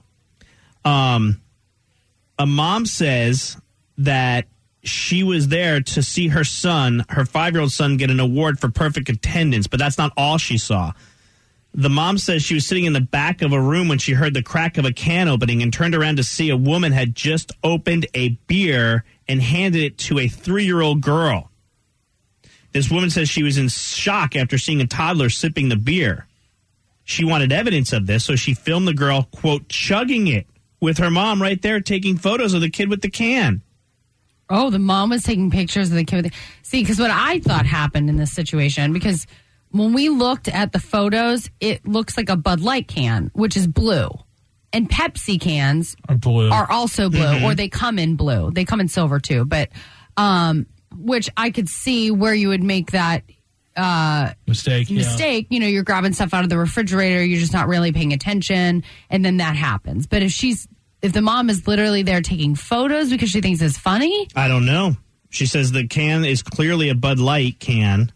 A mom says that she was there to see her son, her 5-year-old son, get an award for perfect attendance, but that's not all she saw. The mom says she was sitting in the back of a room when she heard the crack of a can opening and turned around to see a woman had just opened a beer and handed it to a 3-year-old girl. This woman says she was in shock after seeing a toddler sipping the beer. She wanted evidence of this, so she filmed the girl, quote, chugging it with her mom right there, taking photos of the kid with the can. Oh, the mom was taking pictures of the kid with the... See, because what I thought happened in this situation, because when we looked at the photos, it looks like a Bud Light can, which is blue. And Pepsi cans are also blue, or they come in blue. They come in silver, too. But, which I could see where you would make that mistake. Yeah. You know, you're grabbing stuff out of the refrigerator, you're just not really paying attention, and then that happens. But if the mom is literally there taking photos because she thinks it's funny, I don't know. She says the can is clearly a Bud Light can.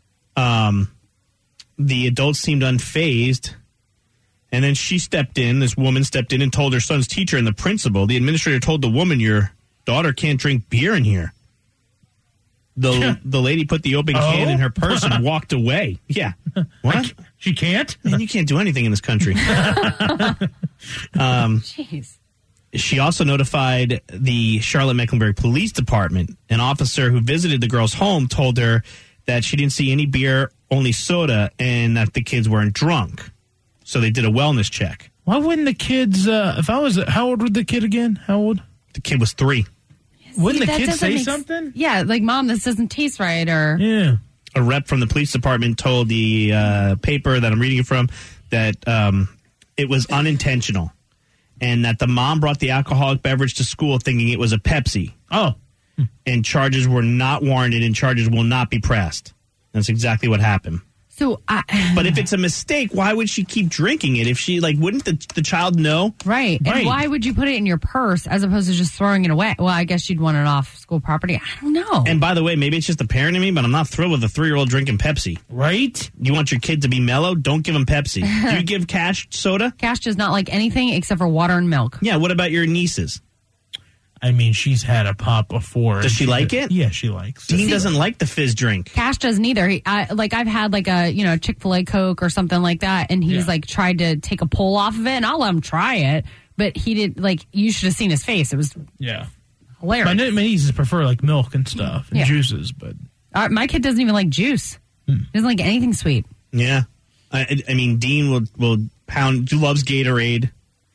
The adults seemed unfazed. And then this woman stepped in and told her son's teacher and the principal. The administrator told the woman, your daughter can't drink beer in here. The lady put the open can in her purse and walked away. Yeah. What? She can't? Man, you can't do anything in this country. Jeez. she also notified the Charlotte-Mecklenburg Police Department. An officer who visited the girl's home told her that she didn't see any beer, only soda, and that the kids weren't drunk. So they did a wellness check. Why wouldn't the kids, how old was the kid again? How old? The kid was 3. Wouldn't the that kid doesn't say make something? Yeah, like, Mom, this doesn't taste right, or... Yeah. A rep from the police department told the paper that I'm reading it from that it was unintentional and that the mom brought the alcoholic beverage to school thinking it was a Pepsi. Oh. And charges were not warranted and charges will not be pressed. That's exactly what happened. So, but if it's a mistake, why would she keep drinking it? If she, wouldn't the child know? Right. And why would you put it in your purse as opposed to just throwing it away? Well, I guess you'd want it off school property. I don't know. And by the way, maybe it's just the parent in me, but I'm not thrilled with a 3-year-old drinking Pepsi. Right? You want your kid to be mellow? Don't give him Pepsi. Do you give Cash soda? Cash does not like anything except for water and milk. Yeah, what about your nieces? I mean, she's had a pop before. Does she like it? Yeah, she likes it. Dean doesn't like the fizz drink. Cash doesn't either. I've had a Chick-fil-A Coke or something like that, and he's tried to take a pull off of it, and I'll let him try it. But he did you should have seen his face. It was hilarious. My nieces prefer milk and stuff and juices, but my kid doesn't even like juice. Doesn't like anything sweet. Yeah, I mean, Dean will loves Gatorade,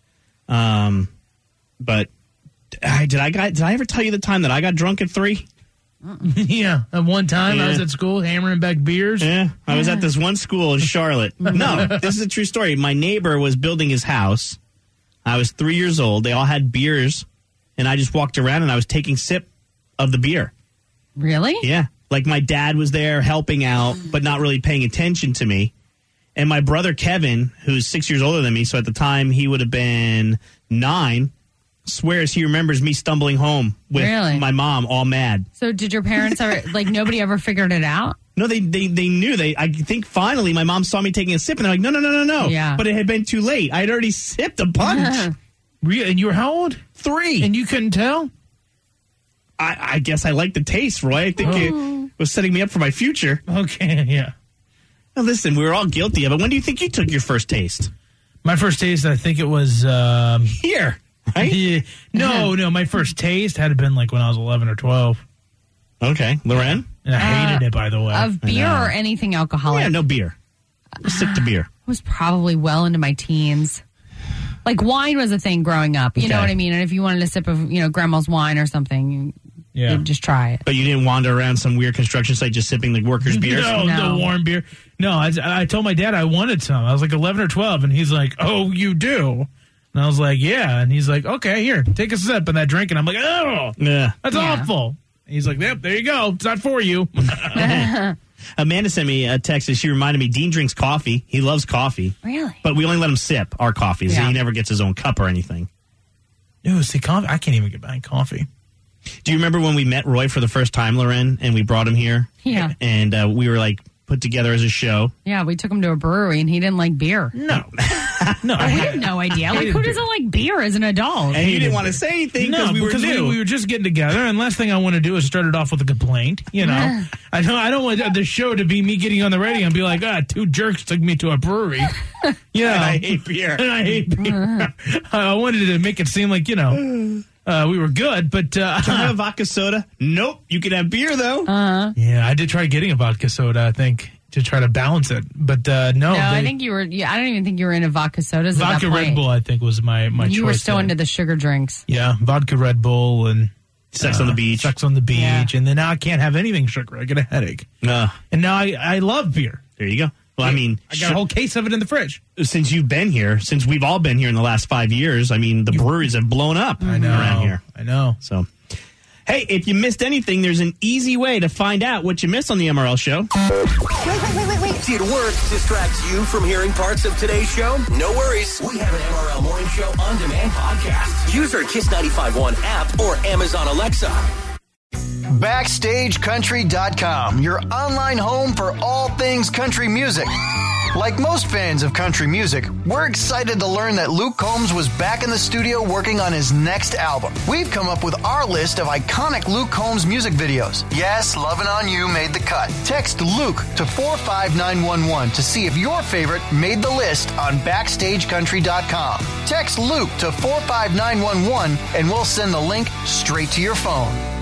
but. Did I ever tell you the time that I got drunk at 3? Yeah, at one time I was at school hammering back beers. Yeah, I was at this one school in Charlotte. No, this is a true story. My neighbor was building his house. I was 3 years old. They all had beers, and I just walked around and I was taking sip of the beer. Really? Yeah, my dad was there helping out, but not really paying attention to me. And my brother Kevin, who's 6 years older than me, so at the time he would have been 9. Swears he remembers me stumbling home with my mom, all mad. So did your parents ever, nobody ever figured it out? No, they knew. I think finally my mom saw me taking a sip, and they're like, no. Yeah. But it had been too late. I had already sipped a bunch. Really? And you were how old? 3. And you couldn't tell? I guess I liked the taste, Roy. I think it was setting me up for my future. Okay, yeah. Now listen, we were all guilty of it. When do you think you took your first taste? My first taste, I think it was... Here. Right? Yeah. No. My first taste had been when I was 11 or 12. Okay. Loren? And I hated it, by the way. Of beer or anything alcoholic? Yeah, no beer. Stick to beer. I was probably well into my teens. Wine was a thing growing up. You know what I mean? And if you wanted a sip of, grandma's wine or something, you'd just try it. But you didn't wander around some weird construction site just sipping workers' beers? No warm beer. No, I told my dad I wanted some. I was 11 or 12, and he's like, oh, you do? And I was like, yeah. And he's like, okay, here, take a sip of that drink. And I'm like, oh, that's awful. And he's like, yep, there you go. It's not for you. Amanda sent me a text and she reminded me, Dean drinks coffee. He loves coffee. Really? But we only let him sip our coffee. So he never gets his own cup or anything. No, see, coffee, I can't even get behind coffee. Do you remember when we met Roy for the first time, Loren, and we brought him here? Yeah. And we were put together as a show. Yeah, we took him to a brewery and he didn't like beer. No. No, we had no idea. Who doesn't like beer as an adult? And you didn't want to say anything because we were new. We were just getting together, and last thing I want to do is start it off with a complaint. I don't want the show to be me getting on the radio and be like, 2 jerks took me to a brewery. And I hate beer. I wanted to make it seem like, we were good, but... Can I have vodka soda? Nope. You can have beer, though. Yeah, I did try getting a vodka soda, I think, to try to balance it. But no. I think you were... I don't even think you were into vodka sodas at that point. Vodka Red Bull, I think, was my choice. You were still into the sugar drinks. Yeah, vodka Red Bull and... Sex on the beach. Sex on the beach. Yeah. And then now I can't have anything sugar. I get a headache. And now I love beer. There you go. Well, I got a whole case of it in the fridge. Since you've been here, since we've all been here in the last 5 years, the breweries have blown up around here. I know. So, hey, if you missed anything, there's an easy way to find out what you missed on the MRL show. Wait. Did work distract you from hearing parts of today's show? No worries. We have an MRL Morning Show on demand podcast. Use our Kiss 95.1 app or Amazon Alexa. BackstageCountry.com, your online home for all things country music. Like most fans of country music, we're excited to learn that Luke Combs was back in the studio working on his next album. We've come up with our list of iconic Luke Combs music videos. Yes, Lovin' On You made the cut. Text Luke to 45911 to see if your favorite made the list on BackstageCountry.com. Text Luke to 45911 and we'll send the link straight to your phone.